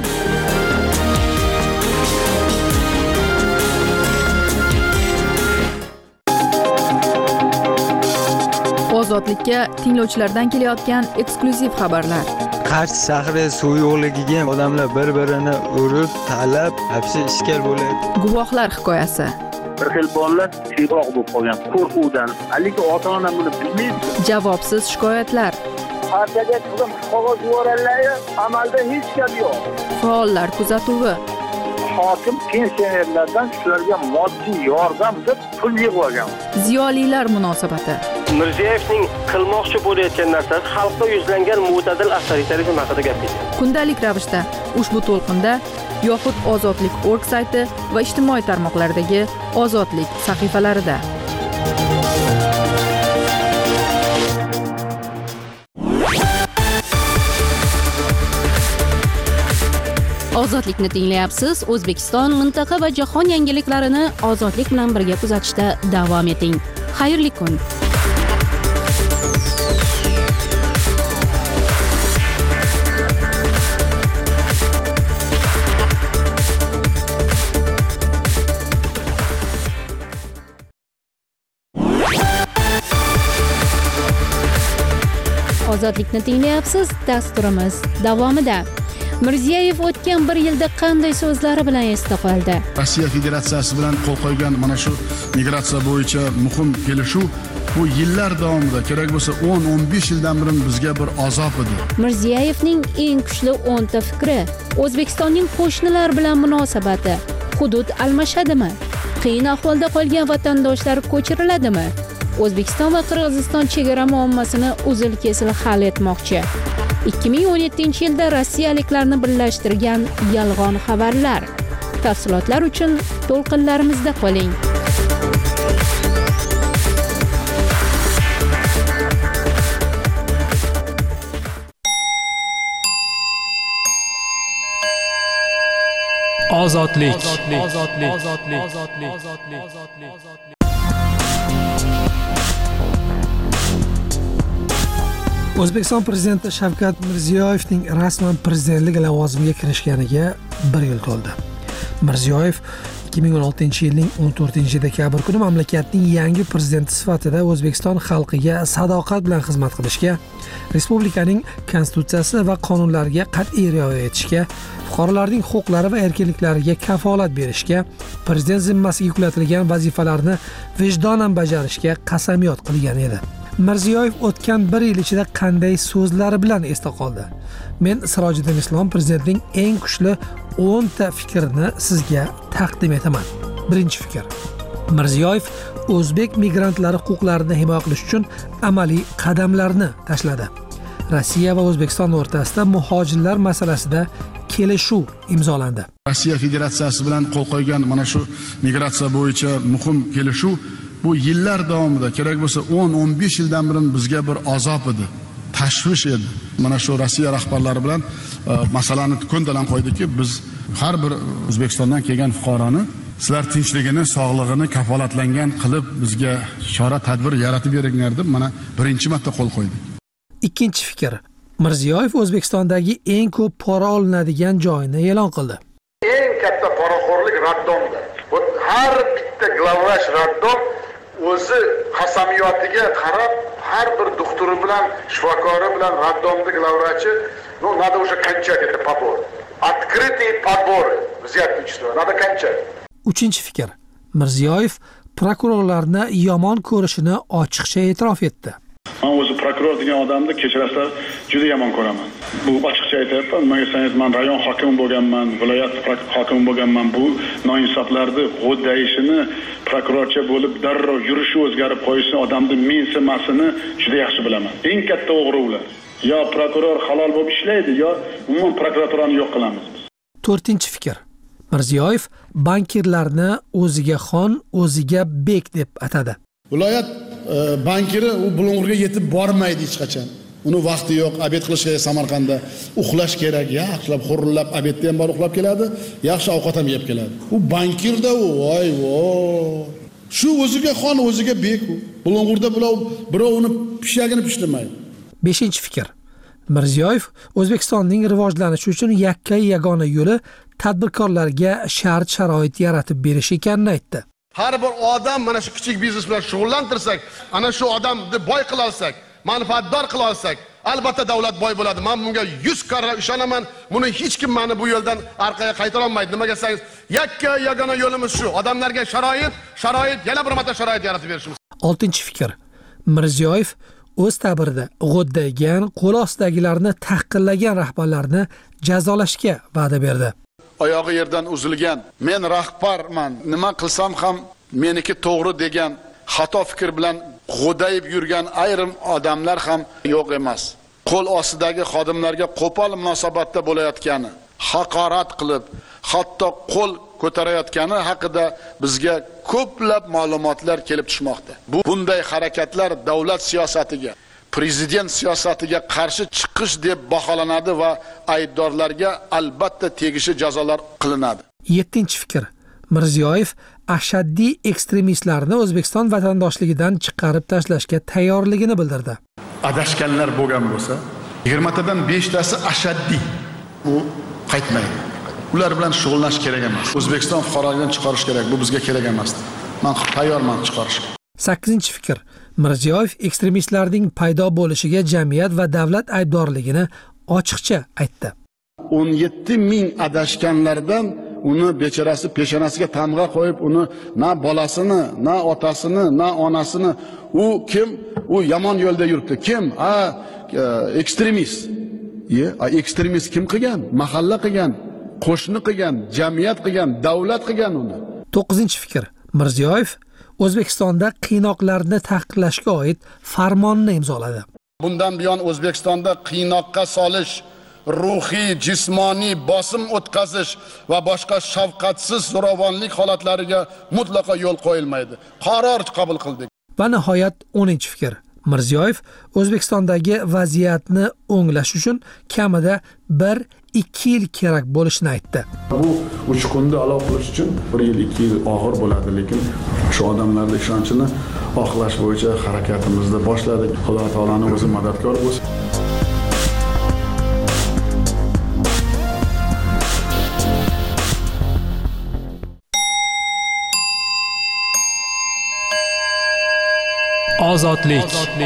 Ozodlikka tinglovchilardan kelayotgan eksklyuziv xabarlar. Qarshi shahri suv yo'qligiga odamlar bir-birini urib, talab, hapsi ishkal bo'lyapti. Guvohlar hikoyasi. Bir xil bolalar tiyroq bo'lib qolgan qo'rquvdan, haligi ota-ona buni bilmaydi. Javobsiz shikoyatlar. Partiyaga qilib qog'oz yuborganlar, amalda hech gap yo'q. Faollar kuzatuvi. Hokim pensionerlardan shularga moddiy yordam deb pul yig'ib olgan. Ziyolilar munosabati. Mirziyevning qilmoqchi bo'layotgan narsasi xalqqa yuzlangan mo'tadil avtoritarizm haqida gapirdi. Kundalik ravishda ushbu to'lqinda yoxud Ozodlik.org sayti va ijtimoiy tarmoqlardagi Ozodlik sahifalarida. Ozodlikni tinglayapsiz. O'zbekiston, mintaqa va jahon yangiliklarini ozodlik bilan birga kuzatishda davom eting. Xayrli kun. Ozodlikni tinglayapsiz. Dasturimiz davomida. Mirziyoyev o'tgan bir yilda qanday so'zlari bilan esda qoldi? Rossiya Federatsiyasi bilan qo'l qo'ygan mana shu migratsiya bo'yicha muhim kelishuv bu yillar davomida kerak bo'lsa 10-15 yildan beri bizga bir azob edi. Mirziyoyevning eng kuchli 10 ta fikri, O'zbekistonning qo'shnilar bilan munosabati, hudud almashadimi? Qiyin ahvolda qolgan vatandoshlar ko'chiriladimi? O'zbekiston va Qirg'iziston chegara muammosini uzil-kesil hal etmoqchi. 2017-yilda rossiyaliklarni birlashtirgan yolg'on xabarlar. Tafsilotlar uchun to'lqinlarimizda qoling. Ozodlik. O'zbekiston prezidenti Shavkat Mirziyoyevning rasman prezidentlik lavozimiga kirishganiga 1 yil to'ldi. Mirziyoyev 2016-yilning 14-dekabr kuni mamlakatning yangi prezidenti sifatida O'zbekiston xalqiga sadoqat bilan xizmat qilishga, respublikaning konstitutsiyasi va qonunlariga qat'iy rioya etishga, fuqarolarning huquqlari va erkinliklariga kafolat berishga, prezident zimmasiga yuklatilgan vazifalarni vijdonan bajarishga qasamyod qilgan edi. Mirziyoyev o'tgan 1 yil ichida qanday so'zlari bilan esda qoldi? Men Sirojiddin Islom prezidentning eng kuchli 10 ta fikrini sizga taqdim etaman. Birinchi fikr. Mirziyoyev o'zbek migrantlari huquqlarini himoya qilish uchun amaliy qadamlarni tashladi. Rossiya va O'zbekiston o'rtasida muhojirlar masalasida kelishuv imzolandi. Rossiya Federatsiyasi bilan qo'l qo'ygan mana shu migratsiya bo'yicha muhim kelishuv bu yillar davomida kerak bo'lsa 10-15 yildan beri bizga bir azob edi, tashvish edi. Mana shu Rossiya rahbarlari bilan masalani ko'ndalang qo'ydiki, biz har bir O'zbekistondan kelgan fuqaroni sizlar tinchligini, sog'lig'ini kafolatlangan qilib bizga chora tadbir yaratib beringlar deb mana birinchi marta qo'l qo'ydik. Ikkinchi fikr. Mirziyoyev O'zbekistondagi eng ko'p pora olinadigan joyini e'lon qildi. Eng katta poraxo'rlik raddomda. Har bitta glavvrach raddom o'zi qasamiyotiga qarab har bir doktori bilan, shifokori bilan raddomda glavvrachi, надо уже кончать это подбор. Открытые подборы взять учество, надо кончать. Uchinchi fikr. Mirziyoyev prokurorlarni yomon ko'rishini ochiqcha e'tirof etdi. Men o'zi prokuror degan odamni kechirasizlar juda yomon ko'raman. Bu ochiqcha aytyapman. Nima desangiz, men rayon hokimi bo'lganman, viloyat hokimi bo'lganman. Bu noinsoflarni g'o'ddayishini, prokurorcha bo'lib darrov yurishi o'zgarib qo'yishi, odamni mensimasini juda yaxshi bilaman. Eng katta o'g'ri ular. Yo prokuror halol bo'lib ishlaydi, yo umuman prokuraturani yo'q qilamiz. To'rtinchi fikr. Mirziyoyev bankirlarni o'ziga xon, o'ziga bek deb atadi. Viloyat bankiri u Bulung'urga yetib bormaydi hech qachon. Uni vaqti yo'q, obed qilishga Samarqandda uxlash kerak, yaxshilab xurrillab obedda ham bor uxlab keladi, yaxshi ovqat ham yeb keladi. U bankirda u, voy. Shu o'ziga xon, o'ziga bek u. Bulung'urda birov uni pishagini pishlamaydi. Beshinchi fikr. Mirziyoyev O'zbekistonning rivojlanishi uchun yagona yo'li tadbirkorlarga shart-sharoit yaratib berish ekanini aytdi. Har bir odam mana shu kichik biznes bilan shug'ullantirsak, ana shu odamni boy qila olsak, manfaatdor qila olsak, albatta davlat boy bo'ladi. Men bunga 100 karra ishonaman. Buni hech kim meni bu yo'ldan orqaga qaytara olmaydi. Nimaga desangiz, yagona yo'limiz shu. Odamlarga sharoit, yana bir marta sharoit yaratib berishimiz. 6-fikr. Mirziyoyev o'z ta'birida g'o'ddaygan, qo'l ostidagilarni tahqirlagan rahbarlarni jazolashga va'da berdi. Oyog'i yerdan uzilgan, men rahbarman, nima qilsam ham meniki to'g'ri degan xato fikr bilan g'o'dayib yurgan ayrim odamlar ham yo'q emas. Qo'l ostidagi xodimlarga qo'pol munosabatda bo'layotgani, haqorat qilib, hatto qo'l ko'tarayotgani haqida bizga ko'plab ma'lumotlar kelib tushmoqda. Bunday harakatlar davlat siyosatiga, prezident siyosatiga qarshi chiqish deb baholanadi va aybdorlarga albatta tegishli jazolar qilinadi. 7-fikr. Mirziyoyev ashaddiy ekstremistlarni O'zbekiston vatandoshligidan chiqarib tashlashga tayyorligini bildirdi. Adashganlar bo'lgan bo'lsa, 20 tadan 5 tasi ashaddiy. U qaytmaydi. Ular bilan shug'ullanish kerak emas. O'zbekiston fuqaroligidan chiqarish kerak. Bu bizga kerak emas. Men tayyorman chiqarishga. 8-fikr. Mirziyoyev ekstremistlarning paydo bo'lishiga jamiyat va davlat aybdorligini ochiqcha aytdi. 17 ming adashganlardan uni bechorasi peshonasiga tamg'a qo'yib, uni na bolasini, na otasini, na onasini, u kim? U yomon yo'lda yuribdi. Kim? Ekstremist. Ekstremist kim qilgan? Mahalla qilgan, qo'shni qilgan, jamiyat qilgan, davlat qilgan uni. 9-fikr. Mirziyoyev O'zbekistonda qiynoqlarni taqiqlashga oid farmonni imzoladi. Bundan buyon O'zbekistonda qiynoqqa solish, ruhiy, jismoniy bosim o'tkazish va boshqa shafqatsiz zo'ravonlik holatlariga mutlaqo yo'l qo'yilmaydi. Qaror qabul qildik. Va nihoyat 10-fikr. Mirziyoyev O'zbekistondagi vaziyatni o'nglash uchun kamida 1-2 yil kerak bo'lishini aytdi. Bu 3 kunda aloq qilish uchun 1 yil 2 yil og'ir bo'ladi, lekin shu odamlarning ishonchini oqlash bo'yicha harakatimizni boshladik. Xudo taolaning o'zi madadkor bo'lsin. Ozodlik.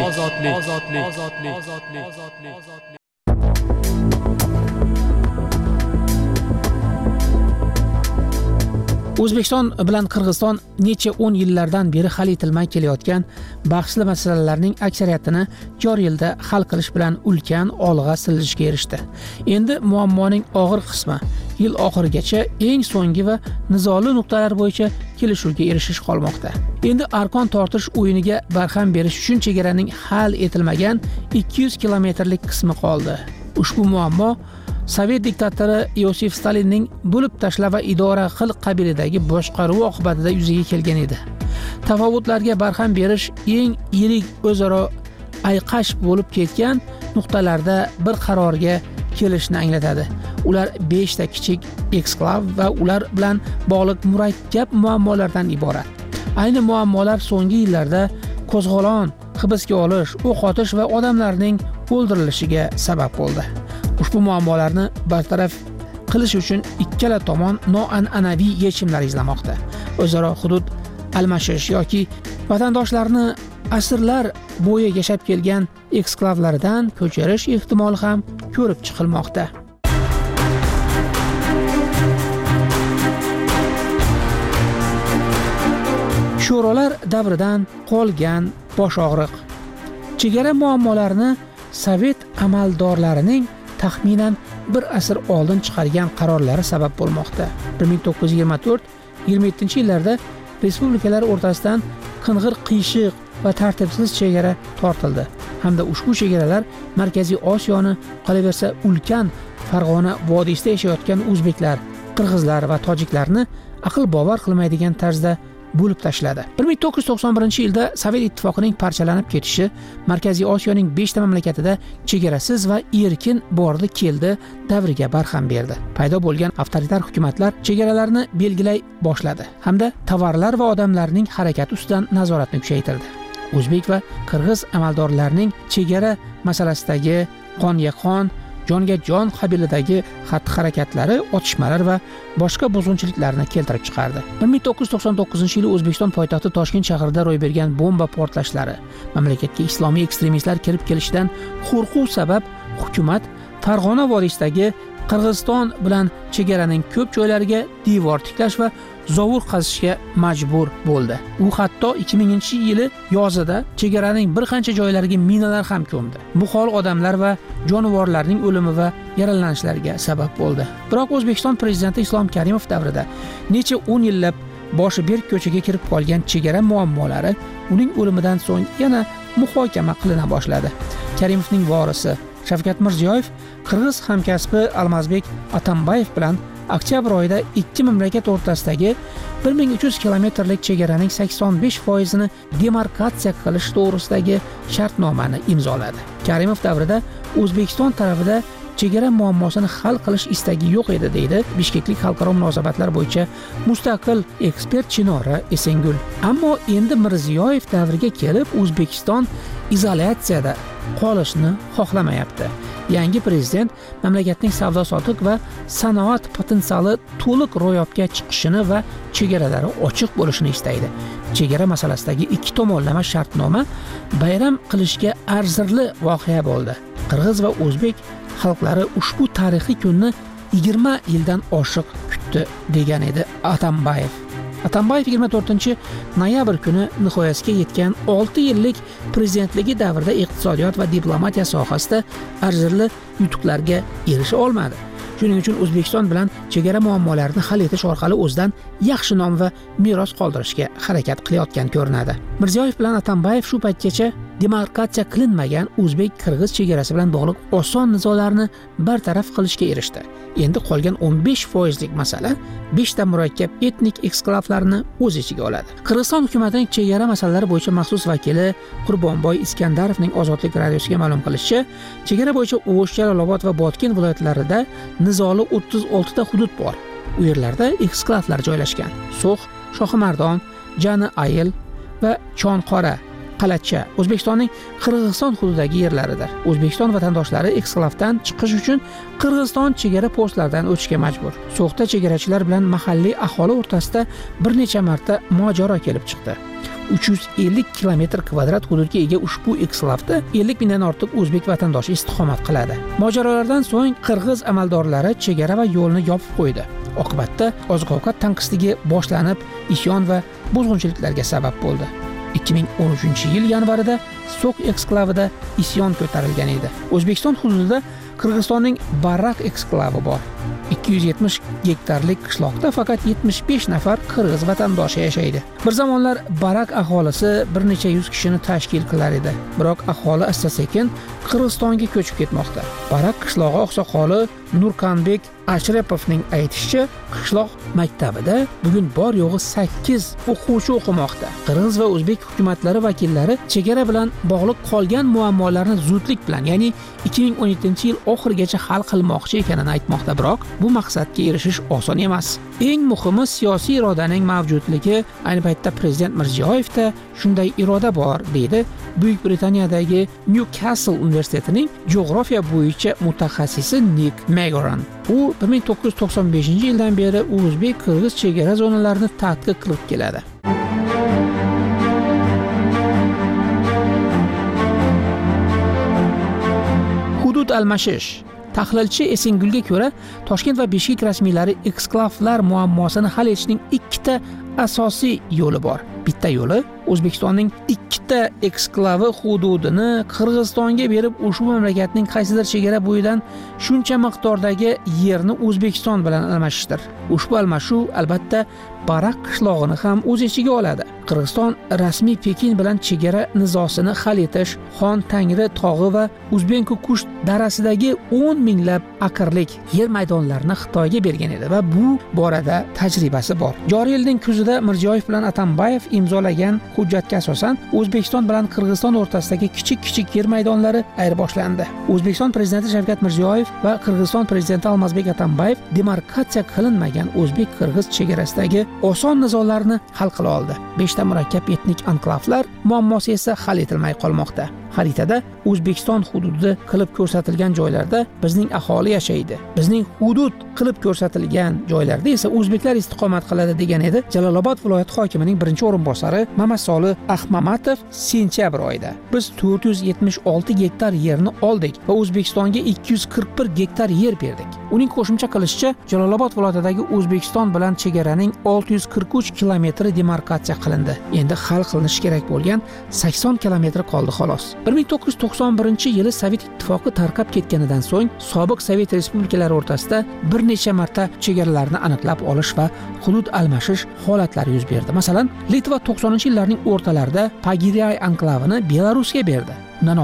O'zbekiston bilan Qirg'iziston necha 10 yillardan beri hal etilmay kelayotgan bahsli masalalarning aksariyatini joriy yilda hal qilish bilan ulkan olg'a siljishga erishdi. Endi muammoning og'ir qismi yil oxirigacha eng so'nggi va nizoli nuqtalar bo'yicha kelishuvga erishish qolmoqda. Endi arqon tortish o'yiniga barham berish uchun chegaraning hal etilmagan 200 kilometrlik qismi qoldi. Ushbu muammo Sovet diktatori Iosif Stalinning bo'lib tashlab va idora qil qabilidagi boshqaruvi oqibatida yuzaga kelgan edi. Tafovutlarga barham berish eng yirik o'zaro ayqash bo'lib ketgan nuqtalarda bir qarorga kelishni anglatadi. Ular 5 ta kichik eksklav va ular bilan bog'liq murakkab muammolardan iborat. Ayni muammolar so'nggi yillarda qo'zg'olon, hibsga olish, o'q otish va odamlarning o'ldirilishiga sabab bo'ldi. Ushbu muammolarni bartaraf qilish uchun ikkala tomon noan'anaviy yechimlar izlamoqda. O'zaro hudud almashish yoki vatandoshlarni asrlar bo'yi yashab kelgan eksklavlardan ko'chirish ehtimoli ham ko'rib chiqilmoqda. Sho'rolar davridan qolgan bosh og'riq. Chegara muammolarini Sovet amaldorlarining taxminan bir asr oldin chiqargan qarorlari sabab bo'lmoqda. 1924-27 yillarda respublikalar o'rtasidan qing'ir qiyshiq va tartibsiz chegara tortildi. Hamda ushbu chegaralar Markaziy Osiyoni, qolaversa ulkan Farg'ona vodiysida yashayotgan o'zbeklar, qirg'izlar va tojiklarni aql bovar qilmaydigan tarzda bo'lib tashladi. 1991-yilda Sovet ittifoqining parchalanib ketishi Markaziy Osiyoning 5 ta mamlakatida chegarasiz va erkin bordi keldi davriga barham berdi. Paydo bo'lgan avtoritar hukumatlar chegaralarni belgilay boshladi hamda tovarlar va odamlarning harakati ustidan nazoratni kuchaytirdi. O'zbek va qirg'iz amaldorlarining chegara masalasidagi qonga qon, jonga jon qabilidagi xatti-harakatlari, otishmalar va boshqa buzg'unchiliklarni keltirib chiqardi. 1999-yili O'zbekiston poytaxti Toshkent shahrida ro'y bergan bomba portlashlari, mamlakatga islomiy ekstremistlar kirib kelishidan qo'rquv sabab hukumat Farg'ona vodiysidagi Qirg'iziston bilan chegaraning ko'p joylariga devor tiklash va zovur qazishga majbur bo'ldi. U hatto 2000-yili yozida chegaraning bir qancha joylariga minalar ham ko'mdi. Bu hol odamlar va jonivorlarning o'limi va yaralanishlariga sabab bo'ldi. Biroq O'zbekiston prezidenti Islom Karimov davrida necha 10 yillab boshi berk ko'chaga kirib qolgan chegara muammolari uning o'limidan so'ng yana muhokama qilina boshladi. Karimovning vorisi Shavkat Mirziyoyev qirg'iz hamkasbi Almazbek Atambayev bilan oktyabr oyida ikki mamlakat o'rtasidagi 1300 kilometrlik chegaraning 85%ni demarkatsiya qilish to'g'risidagi shartnomani imzoladi. Karimov davrida O'zbekiston tarafida chegara muammosini hal qilish istagi yo'q edi, deydi Bishkeklik xalqaro munosabatlar bo'yicha mustaqil ekspert Chinora Esengul. Ammo endi Mirziyoyev davriga kelib O'zbekiston izolyatsiyada qolishni xohlamayapti. Yangi prezident mamlakatning savdo-sotiq va sanoat potensiali to'liq ro'yobga chiqishini va chegaralari ochiq bo'lishini istaydi. Chegara masalasidagi ikki tomonlama shartnoma bayram qilishga arzirli voqea bo'ldi. Qirg'iz va o'zbek xalqlari ushbu tarixiy kunni 20 yildan oshiq kutdi, degan edi Atambayev. Atambayev 24-noyabr kuni nihoyasiga yetgan 6 yillik prezidentligi davrida iqtisodiyot va diplomatiya sohasida arzirli yutuqlarga erisha olmadi. Shuning uchun O'zbekiston bilan chegara muammolarini hal etish orqali o'zidan yaxshi nom va meros qoldirishga harakat qilayotgan ko'rinadi. Mirziyoyev bilan Atambayev shu paytgacha demarkatsiya qilinmagan o'zbek-qirg'iz chegarasi bilan bog'liq oson nizolarni bartaraf qilishga erishdi. Endi qolgan 15% masala 5 ta murakkab etnik eksklavlarni o'z ichiga oladi. Qirg'iziston hukumatining chegara masalalari bo'yicha maxsus vakili Qurbonboy Iskandarovning Ozodlik radiosiga ma'lum qilishicha, chegara bo'yicha O'sh, Jalolobod va Botken viloyatlarida nizoli 36 ta hudud bor. U yerlarda eksklavlar joylashgan. So'x, Shohimardon, Jani Ayil va Chonqora Qalatcha O'zbekistonning Qirg'iziston hududidagi yerlaridir. O'zbekiston vatandoshlari eksklavdan chiqish uchun Qirg'iziston chegara postlaridan o'tishga majbur. So'xda chegarachilar bilan mahalliy aholi o'rtasida bir necha marta mojaro kelib chiqdi. 350 kilometr kvadrat hududga ega ushbu eksklavda 50 mingdan ortiq o'zbek vatandoshi istiqomat qiladi. Mojarolardan so'ng qirg'iz amaldorlari chegara va yo'lni yopib qo'ydi. Oqibatda oziq-ovqat tanqisligi boshlanib, isyon va buzg'unchiliklarga sabab bo'ldi. 2013-yil yanvarida So'x eksklavida isyon ko'tarilgan edi. O'zbekiston hududida Qirg'izistonning Barak eksklavi bor. 270 gektarlik qishloqda faqat 75 nafar qirg'iz vatandoshi yashaydi. Bir zamonlar Barak aholisi bir necha yuz kishini tashkil qilar edi. Biroq aholi asta-sekin Qirg'izistonga ko'chib ketmoqda. Barak qishlog'i oqsoqoli Nurkanbek Ashrepovning aytishicha, qishloq maktabida bugun bor yo'g'i 8 o'quvchi o'qimoqda. Qirg'iz va o'zbek hukumatlari vakillari chegara bilan bog'liq qolgan muammolarni zudlik bilan, ya'ni 2017-yil oxirigacha hal qilmoqchi ekanini aytmoqda, biroq bu maqsadga erishish oson emas. Eng muhimi siyosiy irodaning mavjudligi. Ayni paytda prezident Mirziyoyevda shunday iroda bor, deydi Buyuk Britaniyadagi Newcastle universitetining geografiya bo'yicha mutaxassisi Nick Magoran. U 1995-yildan beri o'zbek-qirg'iz chegara zonalarini tadqiq qilib keladi. Hudud almashish. Tahlilchi Esengulga ko'ra, Toshkent va Bishkek rasmiylari eksklavlar muammosini hal etishning ikkita asosiy yo'li bor. Bitta yo'li O'zbekistonning ikkita eksklavi hududini Qirg'izistonga berib, ushbu mamlakatning qaysidir chegara bo'yidan shuncha miqdordagi yerni O'zbekiston bilan almashishdir. Ushbu almashuv albatta Barak qishlog'ini ham o'z ichiga oladi. Qirg'iziston rasmiy Pekin bilan chegara nizosini hal etish, Xon Tangri tog'i va Uzbenkukush darasidagi 10 minglab akrlik yer maydonlarini Xitoyga bergan edi va bu borada tajribasi bor. Joriy yilning kuzida Mirziyoyev bilan Atambayev imzolagan hujjatga asosan O'zbekiston bilan Qirg'iziston o'rtasidagi kichik yer maydonlari ayirboshlandi. O'zbekiston prezidenti Shavkat Mirziyoyev va Qirg'iziston prezidenti Almazbek Atambayev demarkatsiya qilinmagan o'zbek-qirg'iz chegarasidagi oson nizolarni hal qila oldi. 5 ta murakkab etnik anklavlar muammosi esa hal etilmay qolmoqda. Xaritada O'zbekiston hududi qilib ko'rsatilgan joylarda bizning aholi yashaydi. Bizning hudud qilib ko'rsatilgan joylarda esa o'zbeklar istiqomat qiladi, degan edi Jalolobod viloyati hokimining birinchi o'rinbosari Mamasoli Ahmamatov sentyabr oyida. Biz 476 gektar yerni oldik va O'zbekistonga 241 gektar yer berdik. Uning qo'shimcha qilishicha, Jalolobod viloyatidagi O'zbekiston bilan chegaraning 643 kilometri demarkatsiya qilindi. Endi hal qilinishi kerak bo'lgan 80 kilometr qoldi xolos. 1991-yili Sovet ittifoqi tarqab ketganidan so'ng sobiq Sovet respublikalari o'rtasida bir necha marta chegaralarni aniqlab olish va hudud almashish holatlari yuz berdi. Masalan, Litva 90-yillarning o'rtalarida Pagiriay anklavini Belarusga berdi. Undan oldin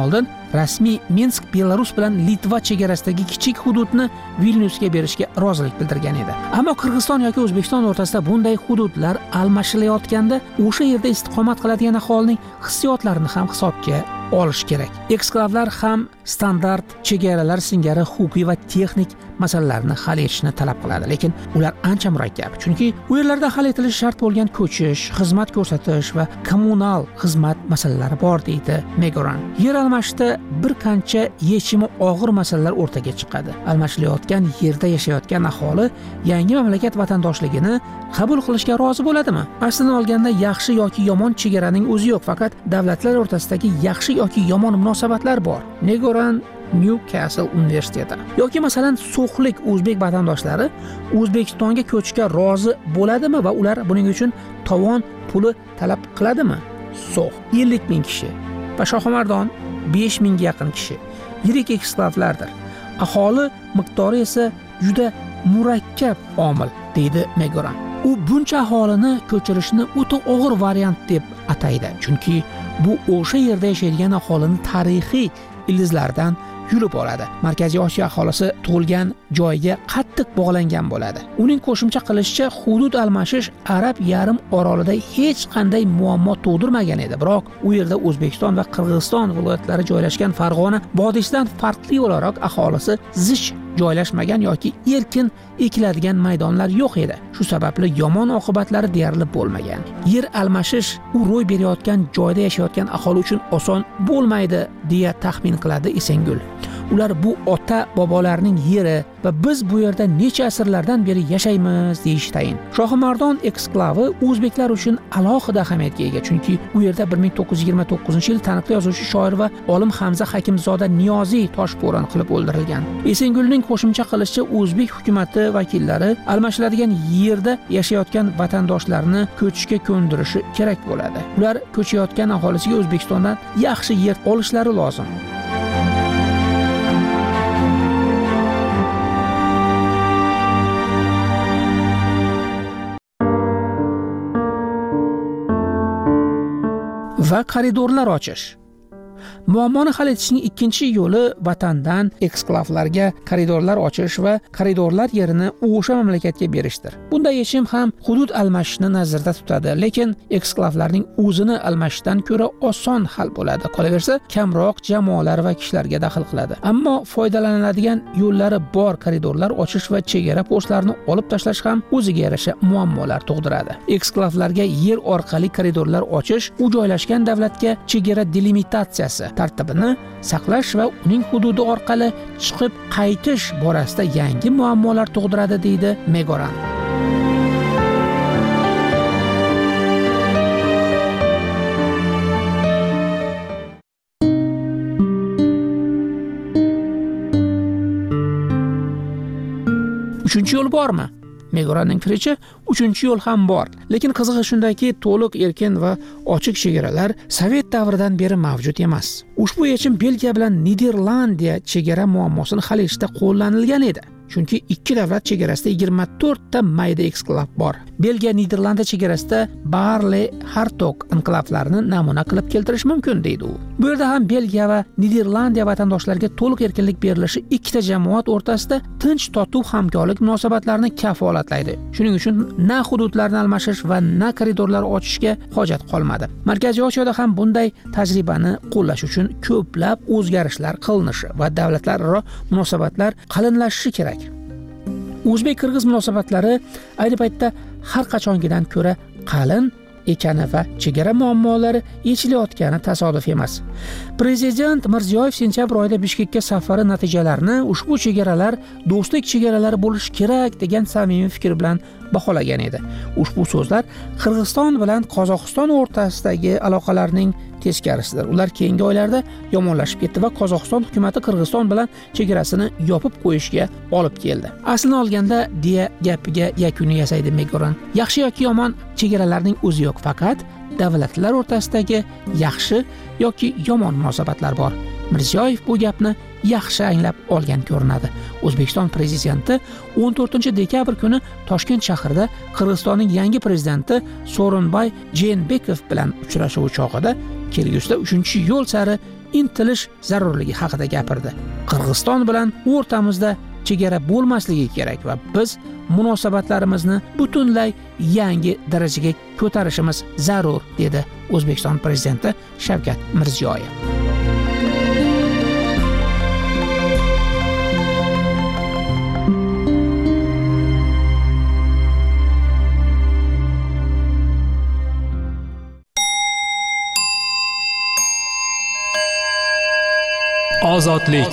rasmiy Minsk Belarus bilan Litva chegarasidagi kichik hududni Vilnyusga berishga rozilik bildirgan edi. Ammo Qirg'iziston yoki O'zbekiston o'rtasida bunday hududlar almashilayotganda o'sha yerda istiqomat qiladigan aholining hissiyotlarini ham hisobga olish kerak. Eksklavlar ham standart chegaralar singari huquqiy va texnik masalalarni hal etishni talab qiladi, lekin ular ancha murakkab. Chunki u yerlarda hal etilishi shart bo'lgan ko'chish, xizmat ko'rsatish va kommunal xizmat masalalari bor deydi Megoran. Yer almashishda bir qancha yechimi og'ir masalalar o'rtaga chiqadi. Almashilayotgan yerda yashayotgan aholi yangi mamlakat vatandoshligini qabul qilishga rozi bo'ladimi? Aslini olganda yaxshi yoki yomon chegaraning o'zi yo'q, faqat davlatlar o'rtasidagi yaxshi yoki yomon munosabatlar bor. Megoran Newcastle universiteti. Yoki masalan so'xlik o'zbek vatandoshlari O'zbekistonga ko'chishga rozi bo'ladimi va ular buning uchun tovon puli talab qiladimi? So'x 50 ming kishi va Shohimardon 5 mingga yaqin kishi yirik eksklavlardir. Aholi miqdori esa juda murakkab omil, deydi Megoran. U buncha aholini ko'chirishni o'ta og'ir variant deb ataydi, chunki bu o'sha yerda yashaydigan aholini tarixiy ildizlardan yurib oladi. Markaziy Osiyo aholisi tug'ilgan joyga qattiq bog'langan bo'ladi. Uning qo'shimcha qilishicha, hudud almashish Arab yarim orolida hech qanday muammo tug'dirmagan edi. Biroq u yerda O'zbekiston va Qirg'iziston viloyatlari joylashgan Farg'ona vodiysidan farqli o'laroq aholisi zich joylashmagan yoki erkin ekiladigan maydonlar yo'q edi. Shu sababli yomon oqibatlari deyarli bo'lmagan. Yer almashish u ro'y berayotgan joyda yashayotgan aholi uchun oson bo'lmaydi deya taxmin qiladi Esengul. Ular bu ota bobolarning yeri va biz bu yerda necha asrlardan beri yashaymiz deyishtayin. Shohimardon eksklavi o'zbeklar uchun alohida ahamiyatga ega, chunki u yerda 1929-yil taniqli yozuvchi, shoir va olim Hamza Hakimzoda Niyoziy toshbo'ron qilib o'ldirilgan. Esengulning qo'shimcha qilishicha, o'zbek hukumatı vakillari almashiladigan yerda yashayotgan vatandoshlarni ko'chishga ko'ndirishi kerak bo'ladi. Ular ko'chayotgan aholisiga O'zbekistondan yaxshi yer olishlari lozim. Va koridorlar ochish. Muammoni hal etishning ikkinchi yo'li vatandan eksklavlarga koridorlar ochish va koridorlar yerini o'sha mamlakatga berishdir. Bunday yechim ham hudud almashishni nazarda tutadi, lekin eksklavlarning o'zini almashishdan ko'ra oson hal bo'ladi. Qolaversa, kamroq jamoalar va kishilarga daxl qiladi. Ammo foydalaniladigan yo'llari bor koridorlar ochish va chegara postlarini olib tashlash ham o'ziga yarasha muammolar tug'diradi. Eksklavlarga yer orqali koridorlar ochish u joylashgan davlatga chegara delimitatsiyasi tartibini saqlash va uning hududi orqali chiqib qaytish borasida yangi muammolar tug'diradi, deydi Megoran. Uchinchi yo'l bormi? Megoranning fikricha, uchinchi yo'l ham bor. Lekin qizig'i shundaki, to'liq erkin va ochiq chegaralar Sovet davridan beri mavjud emas. Ushbu yechim Belgiya bilan Niderlandiya chegara muammosini hal etishda qo'llanilgan edi. Chunki ikki davlat chegarasida 24 ta mayda eksklav bor. Belgiya Niderlandiya chegarasida Barle Hartog enklavlarini namuna qilib keltirish mumkin, deydi u. Bu yerda ham Belgiya va Niderlandiya vatandoshlariga to'liq erkinlik berilishi ikkita jamoat o'rtasida tinch totuv hamkorlik munosabatlarini kafolatlaydi. Shuning uchun na hududlarni almashish va na koridorlar ochishga hojat qolmadi. Markaziy Osiyoda ham bunday tajribani qo'llash uchun ko'plab o'zgarishlar qilinishi va davlatlararo munosabatlar qalinlashishi kerak. O'zbek-Qirg'iz munosabatlari ayni paytda har qachongidan ko'ra qalin ekani va chegara muammolari yechilayotgani tasodif emas. Prezident Mirziyoyev sentyabr oyida Bishkekka safari natijalarini ushbu chegaralar do'stlik chegaralari bo'lishi kerak degan samimiy fikr bilan baholagan edi. Ushbu so'zlar Qirg'iziston bilan Qozog'iston o'rtasidagi aloqalarning teskarisidir. Ular keyingi oylarda yomonlashib ketdi va Qozog'iston hukumatı Qirg'iziston bilan chegarasini yopib qo'yishga olib keldi. Aslini olganda deya gapiga yakun yasaydi Megoran. Yaxshi yoki yomon chegaralarning o'zi yo'q, faqat davlatlar o'rtasidagi yaxshi yoki yomon munosabatlar bor. Mirziyoyev bu gapni yaxshi anglab olgan ko'rinadi. O'zbekiston prezidenti 14 dekabr kuni Toshkent shahrida Qirg'izistonning yangi prezidenti Sooronbay Jeenbekov bilan uchrashuv chog'ida kelgusida 3-yo'l sari intilish zarurligi haqida gapirdi. Qirg'iziston bilan o'rtamizda chegara bo'lmasligi kerak va biz munosabatlarimizni butunlay yangi darajaga ko'tarishimiz zarur, dedi O'zbekiston prezidenti Shavkat Mirziyoyev. Ozodlik.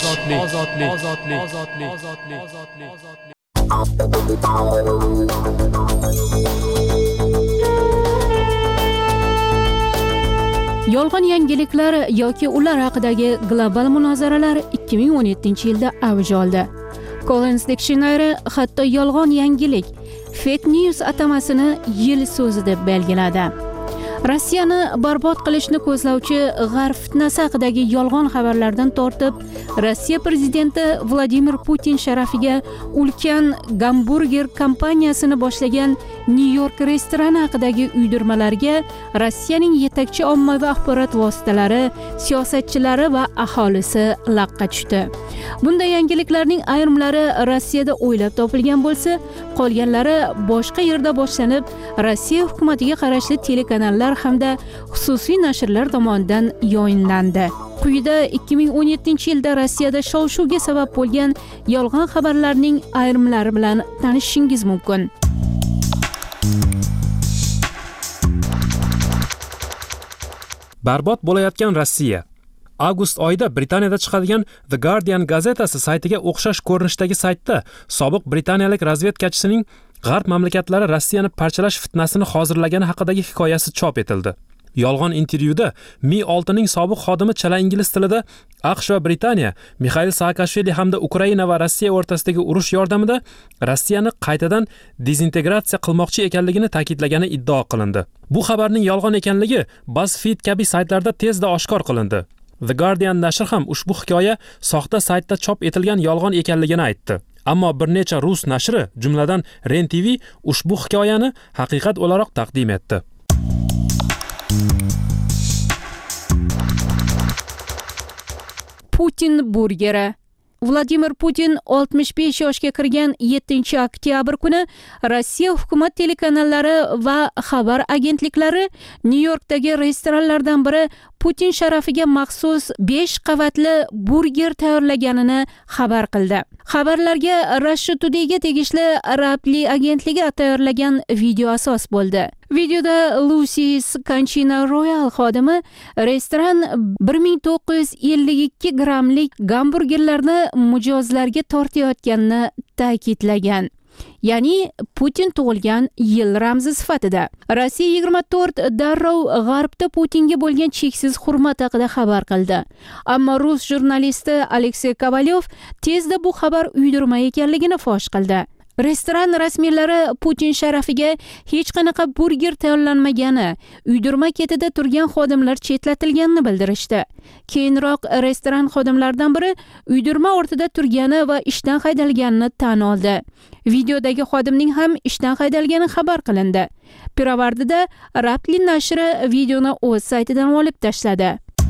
Yolg'on yangiliklar yoki ular haqidagi global munozaralar 2017-yilda avj oldi. Collins Dictionary hatto yolg'on yangilik, fake news atamasini yil so'zi deb belgiladi. Rossiyani barbod qilishni ko'zlovchi g'arb fitnasi haqidagi yolg'on xabarlardan tortib, Rossiya prezidenti Vladimir Putin sharafiga ulkan gamburger kompaniyasini boshlagan New York restorani haqidagi uydirmalarga Rossiyaning yetakchi ommaviy axborot vositalari, siyosatchilari va aholisi laqqa tushdi. Bunday yangiliklarning ayrimlari Rossiyada o'ylab topilgan bo'lsa, qolganlari boshqa yerda boshlanib, Rossiya hukumatiga qarashli telekanallar hamda xususiy nashrlar tomonidan yoyinlandi. Quyida 2017-yilda Rossiyada shov-shuvga sabab bo'lgan yolg'on xabarlarning ayrimlari bilan tanishishingiz mumkin. Barbod bo'layotgan Rossiya. Avgust oyida Britaniyada chiqadigan The Guardian gazetasi saytiga o'xshash ko'rinishdagi saytda sobiq britaniyalik razvedkachisining G'arb mamlakatlari Rossiyani parchalash fitnasini hozirlagani haqidagi hikoyasi chop etildi. Yolg'on intervyuda Mi-6ning sobiq xodimi chala ingliz tilida AQSh va Britaniya Mixail Saakashvili hamda Ukraina va Rossiya o'rtasidagi urush yordamida Rossiyani qaytadan dezintegratsiya qilmoqchi ekanligini ta'kidlagani iddao qilindi. Bu xabarning yolg'on ekanligi BuzzFeed kabi saytlarda tezda oshkor qilindi. The Guardian nashri ham ushbu hikoya soxta saytda chop etilgan yolg'on ekanligini aytdi. Ammo bir necha rus nashri, jumladan Ren TV, ushbu hikoyani haqiqat o'laroq taqdim etdi. Putin burgeri. Vladimir Putin 65 yoshga kirgan 7-oktyabr kuni Rossiya hukumat telekanallari va xabar agentliklari New Yorkdagi restoranlardan biri Putin sharafiga maxsus 5 qavatli burger tayyorlaganini xabar qildi. Xabarlarga Russia Today'ga tegishli Rapli agentligi tayyorlagan video asos bo'ldi. Videoda Lucy's Canchina Royal xodimi restoran 1952 grammlik gamburgerlarni mijozlarga tortayotganini ta'kidlagan. Ya'ni Putin tug'ilgan yil ramzi sifatida. Rossiya 24 darrov G'arbda Putinga bo'lgan cheksiz hurmat haqida xabar qildi. Ammo rus jurnalisti Aleksey Kovalyov tezda bu xabar uydirma ekanligini fosh qildi. Restoran rasmiylari Putin sharafiga hech qanaqa burger tayyorlanmagani, uydirma ketida turgan xodimlar chetlatilganini bildirishdi. Keyinroq restoran xodimlaridan biri uydirma ortida turgani va ishdan haydalganini tan oldi. Videodagi xodimning ham ishdan haydalgani xabar qilindi. Pirovardida Rapli nashri videoni o'z saytidan olib tashladi.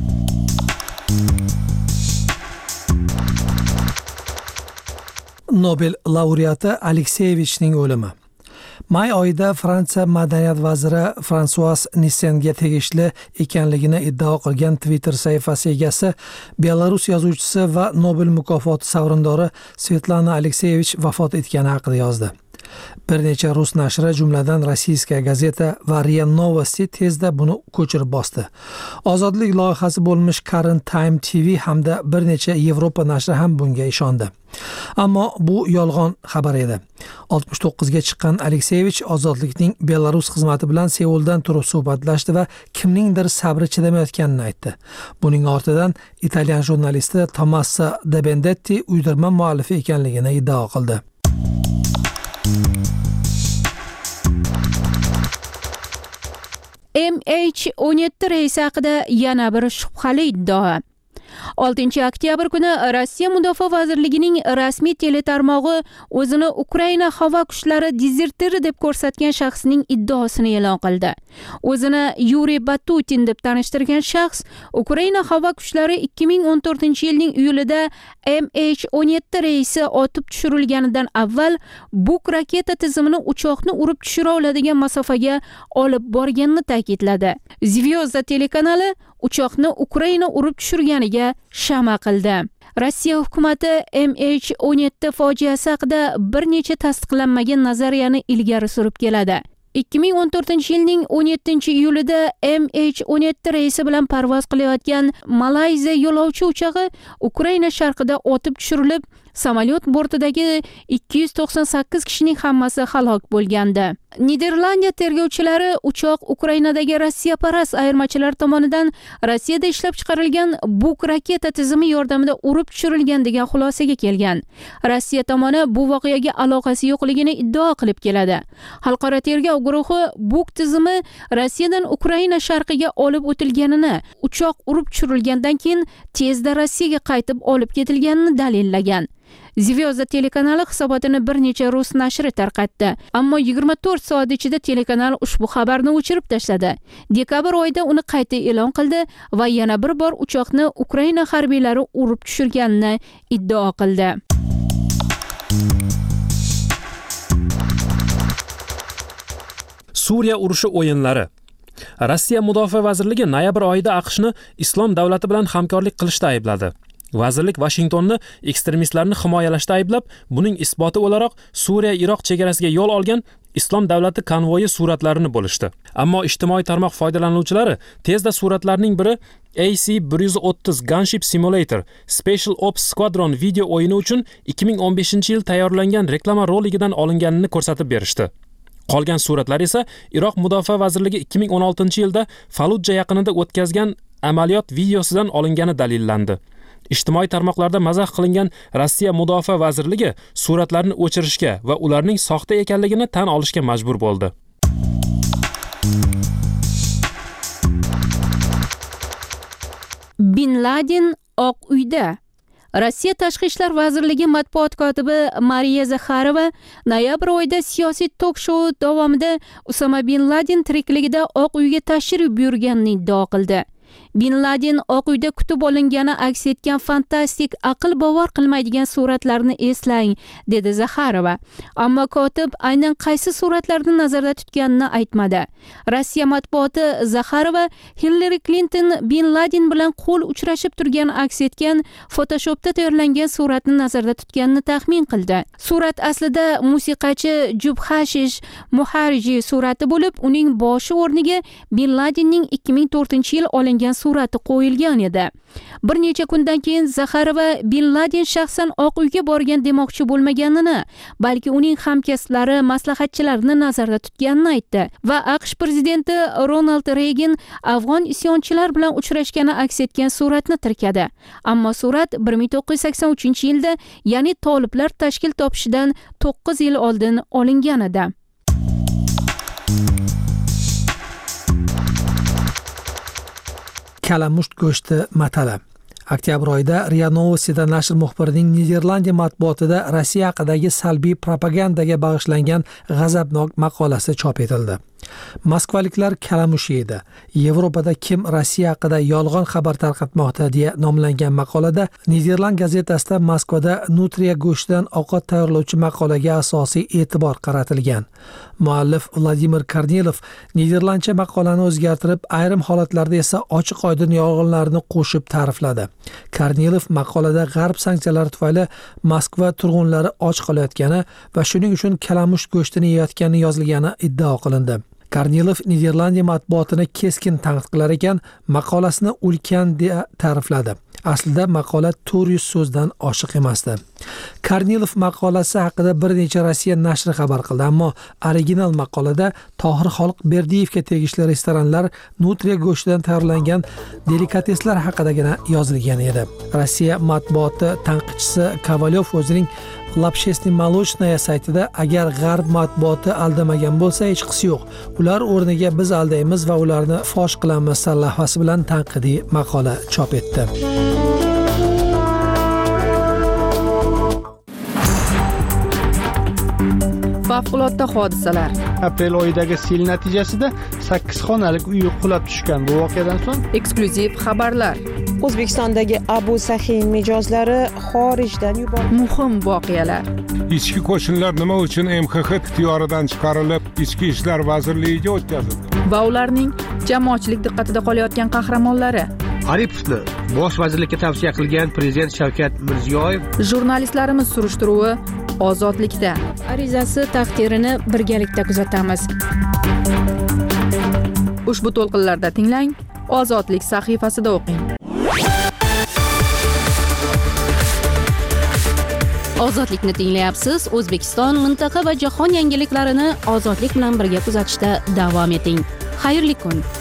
Nobel laureati Alekseyevichning o'limi. May oyida Fransiya madaniyat vaziri François Nissenga tegishli ekanligini iddao qilgan Twitter sahifasi egasi Belarus yozuvchisi va Nobel mukofoti sovrindori Svetlana Alekseyevich vafot etgani haqida yozdi. Bir necha rus nashri, jumladan Rossiyskaya gazeta va RIA Novosti tezda buni ko'chirib bosdi. Ozodlik loyihasi bo'lmish Current Time TV hamda bir necha Yevropa nashri ham bunga ishondi. Ammo bu yolg'on xabar edi. 69 ga chiqqan Alekseyevich ozodlikning Belarus xizmati bilan Seuldan turib suhbatlashdi va kimningdir sabri chidamayotganini aytdi. Buning ortidan italyan jurnalisti Tommaso De Benedetti uydirma muallifi ekanligini iddao qildi. MH17 reysi haqida yana bir shubhali iddao. 6 oktyabr kuni Rossiya Mudofaa vazirligining rasmiy teletarmog'i o'zini Ukraina havo kuchlari dezertiri deb ko'rsatgan shaxsning iddaosini e'lon qildi. O'zini Yuriy Batutin deb tanishtirgan shaxs Ukraina havo kuchlari 2014-yilning iyulida MH17 reysi otib tushirilganidan avval Buk raketa tizimini uchoqni urib tushira oladigan masofaga olib borganini ta'kidladi. Zvezda telekanali uchoqni Ukraina urib tushirganiga shama qildi. Rossiya hukumati MH17 fojiasi haqida bir necha tasdiqlanmagan nazariyani ilgari surib keladi. 2014-yilning 17-iyulida MH17 reysi bilan parvoz qilayotgan Malayziya yo'lovchi uchog'i Ukraina sharqida otib tushirilib, samolyot bortidagi 298 kishining hammasi halok bo'lgandi. Niderlandiya tergovchilari uchoq Ukrainadagi Rossiyaparast ayirmachilar tomonidan Rossiyada ishlab chiqarilgan Buk raketa tizimi yordamida urib tushirilgan degan xulosaga kelgan. Rossiya tomoni bu voqeaga aloqasi yo'qligini iddao qilib keladi. Xalqaro tergov guruhi Buk tizimi Rossiyadan Ukraina sharqiga olib o'tilganini, uchoq urib tushirilgandan keyin tezda Rossiyaga qaytib olib ketilganini dalillagan. Zvezda telekanali hisobotini bir necha rus nashri tarqatdi, ammo 24 soat ichida telekanal ushbu xabarni o'chirib tashladi. Dekabr oyida uni qayta e'lon qildi va yana bir bor uchoqni Ukraina harbiylari urib tushirganini iddao qildi. Suriya urushi o'yinlari. Rossiya Mudofaa vazirligi noyabr oyida AQShni Islom davlati bilan hamkorlik qilishda aybladi. Vazirlik Washingtonni ekstremistlarni himoyalashda ayblab, buning isboti o'laroq Suriya-Iroq chegarasiga yo'l olgan Islom davlati konvoyi suratlarini bo'lishdi. Ammo ijtimoiy tarmoq foydalanuvchilari tezda suratlarning biri AC-130 Gunship Simulator Special Ops Squadron video o'yini uchun 2015-yil tayyorlangan reklama roligidan olinganini ko'rsatib berishdi. Qolgan suratlar esa Iroq Mudofaa vazirligi 2016-yilda Falujja yaqinida o'tkazgan amaliyot videosidan olingani dalillandi. Ijtimoiy tarmoqlarda mazax qilingan Rossiya Mudofaa vazirligi suratlarni o'chirishga va ularning soxta ekanligini tan olishga majbur bo'ldi. Bin Laden Oq uyda. Rossiya Tashqi ishlar vazirligi matbuot kotibi Mariya Zakharova noyabr oyida siyosiy tok-shou davomida Usama bin Laden tirikligida Oq uyga tashrif buyurganini iddao qildi. Bin Laden Oq uyda kutib olingani aks etgan fantastik, aql bovar qilmaydigan suratlarni eslang, dedi Zakharova. Ammo kotib aynan qaysi suratlarni nazarda tutganini aytmadi. Rossiya matbuoti Zakharova Hillary Clinton Bin Laden bilan qo'l uchrashib turgani aks etgan Photoshopda tayyorlangan suratni nazarda tutganini taxmin qildi. Surat aslida musiqachi Jubhashish Muharji surati bo'lib, uning boshi o'rniga Bin Ladenning 2004-yil olingan surati qo'yilgan edi. Bir necha kundan keyin Zakharova Bin Laden shaxsan Oq uyga borgan demoqchi bo'lmaganini, balki uning hamkasblari, maslahatchilarini nazarda tutganini aytdi va AQSh prezidenti Ronald Reagan afg'on isyonchilar bilan uchrashgani aks etgan suratni tirkadi. Ammo surat 1983-yilda, ya'ni toliblar tashkil topishidan 9 yil oldin olingan edi. Kalamusht go'shti matala. Oktyabr oyida RIA Novostida nashr muxbirining Niderlandiya matbuotida Rossiya haqidagi salbiy propagandaga bag'ishlangan g'azabnok maqolasi chop etildi. Moskvaliklar kalamush yeydi. Yevropada kim Rossiya haqida yolg'on xabar tarqatmoqda deya nomlangan maqolada Niderland gazetasida Moskvada nutriya go'shtidan ovqat tayyorlovchi maqolaga asosiy e'tibor qaratilgan. Muallif Vladimir Kornilov niderlandcha maqolani o'zgartirib, ayrim holatlarda esa ochiq-oydin yolg'onlarni qo'shib ta'rifladi. Kornilov maqolada G'arb sanksiyalari tufayli Moskva turg'unlari och qolayotgani va shuning uchun kalamush go'shtini yeyotgani yozilgani iddao qilindi. Kornilov Niderlandiya matbuotini keskin tanqid qilar ekan, maqolasini ulkan deya ta'rifladi. Aslida maqola 400 so'zdan oshiq emasdi. Kornilov maqolasi haqida bir necha Rossiya nashri xabar qildi, ammo original maqolada Tohir Xoliq Berdiyevga tegishli restoranlar nutriya go'shtidan tayyorlangan delikateslar haqidagina yozilgan edi. Rossiya matbuoti tanqidchisi Kovalyov o'zining Labshesniy Molochnaya saytida agar G'arb matbuoti aldamagan bo'lsa hech qisi yo'q. Ular o'rniga biz aldaymiz va ularni fosh qilamiz sarlavhasi bilan tanqidiy maqola chop etdi. Favqulodda hodisalar. Aprel oyidagi sel natijasida 8 xonalik uy qulab tushgan. Bu voqeadan so'ng eksklyuziv xabarlar. O'zbekistondagi Abu Sahin mijozlari xorijdan yuborildi. Muhim voqealar. Ichki qo'shinlar nima uchun MXX ixtiyoridan chiqarilib, Ichki ishlar vazirligiga o'tkazildi? Va ularning jamoatchilik diqqatida qolayotgan qahramonlari. Aripovni bosh vazirlikka tavsiya qilgan prezident Shavkat Mirziyoyev. Jurnalistlarimiz surishtiruvi Ozodlikda. Arizasi taqdirini birgalikda kuzatamiz. Ushbu to'lqinlarda tinglang, Ozodlik sahifasida o'qing. Ozodlikni tinglayapsiz. O'zbekiston, mintaqa va jahon yangiliklarini Ozodlik bilan birga kuzatishda davom eting. Xayrli kun.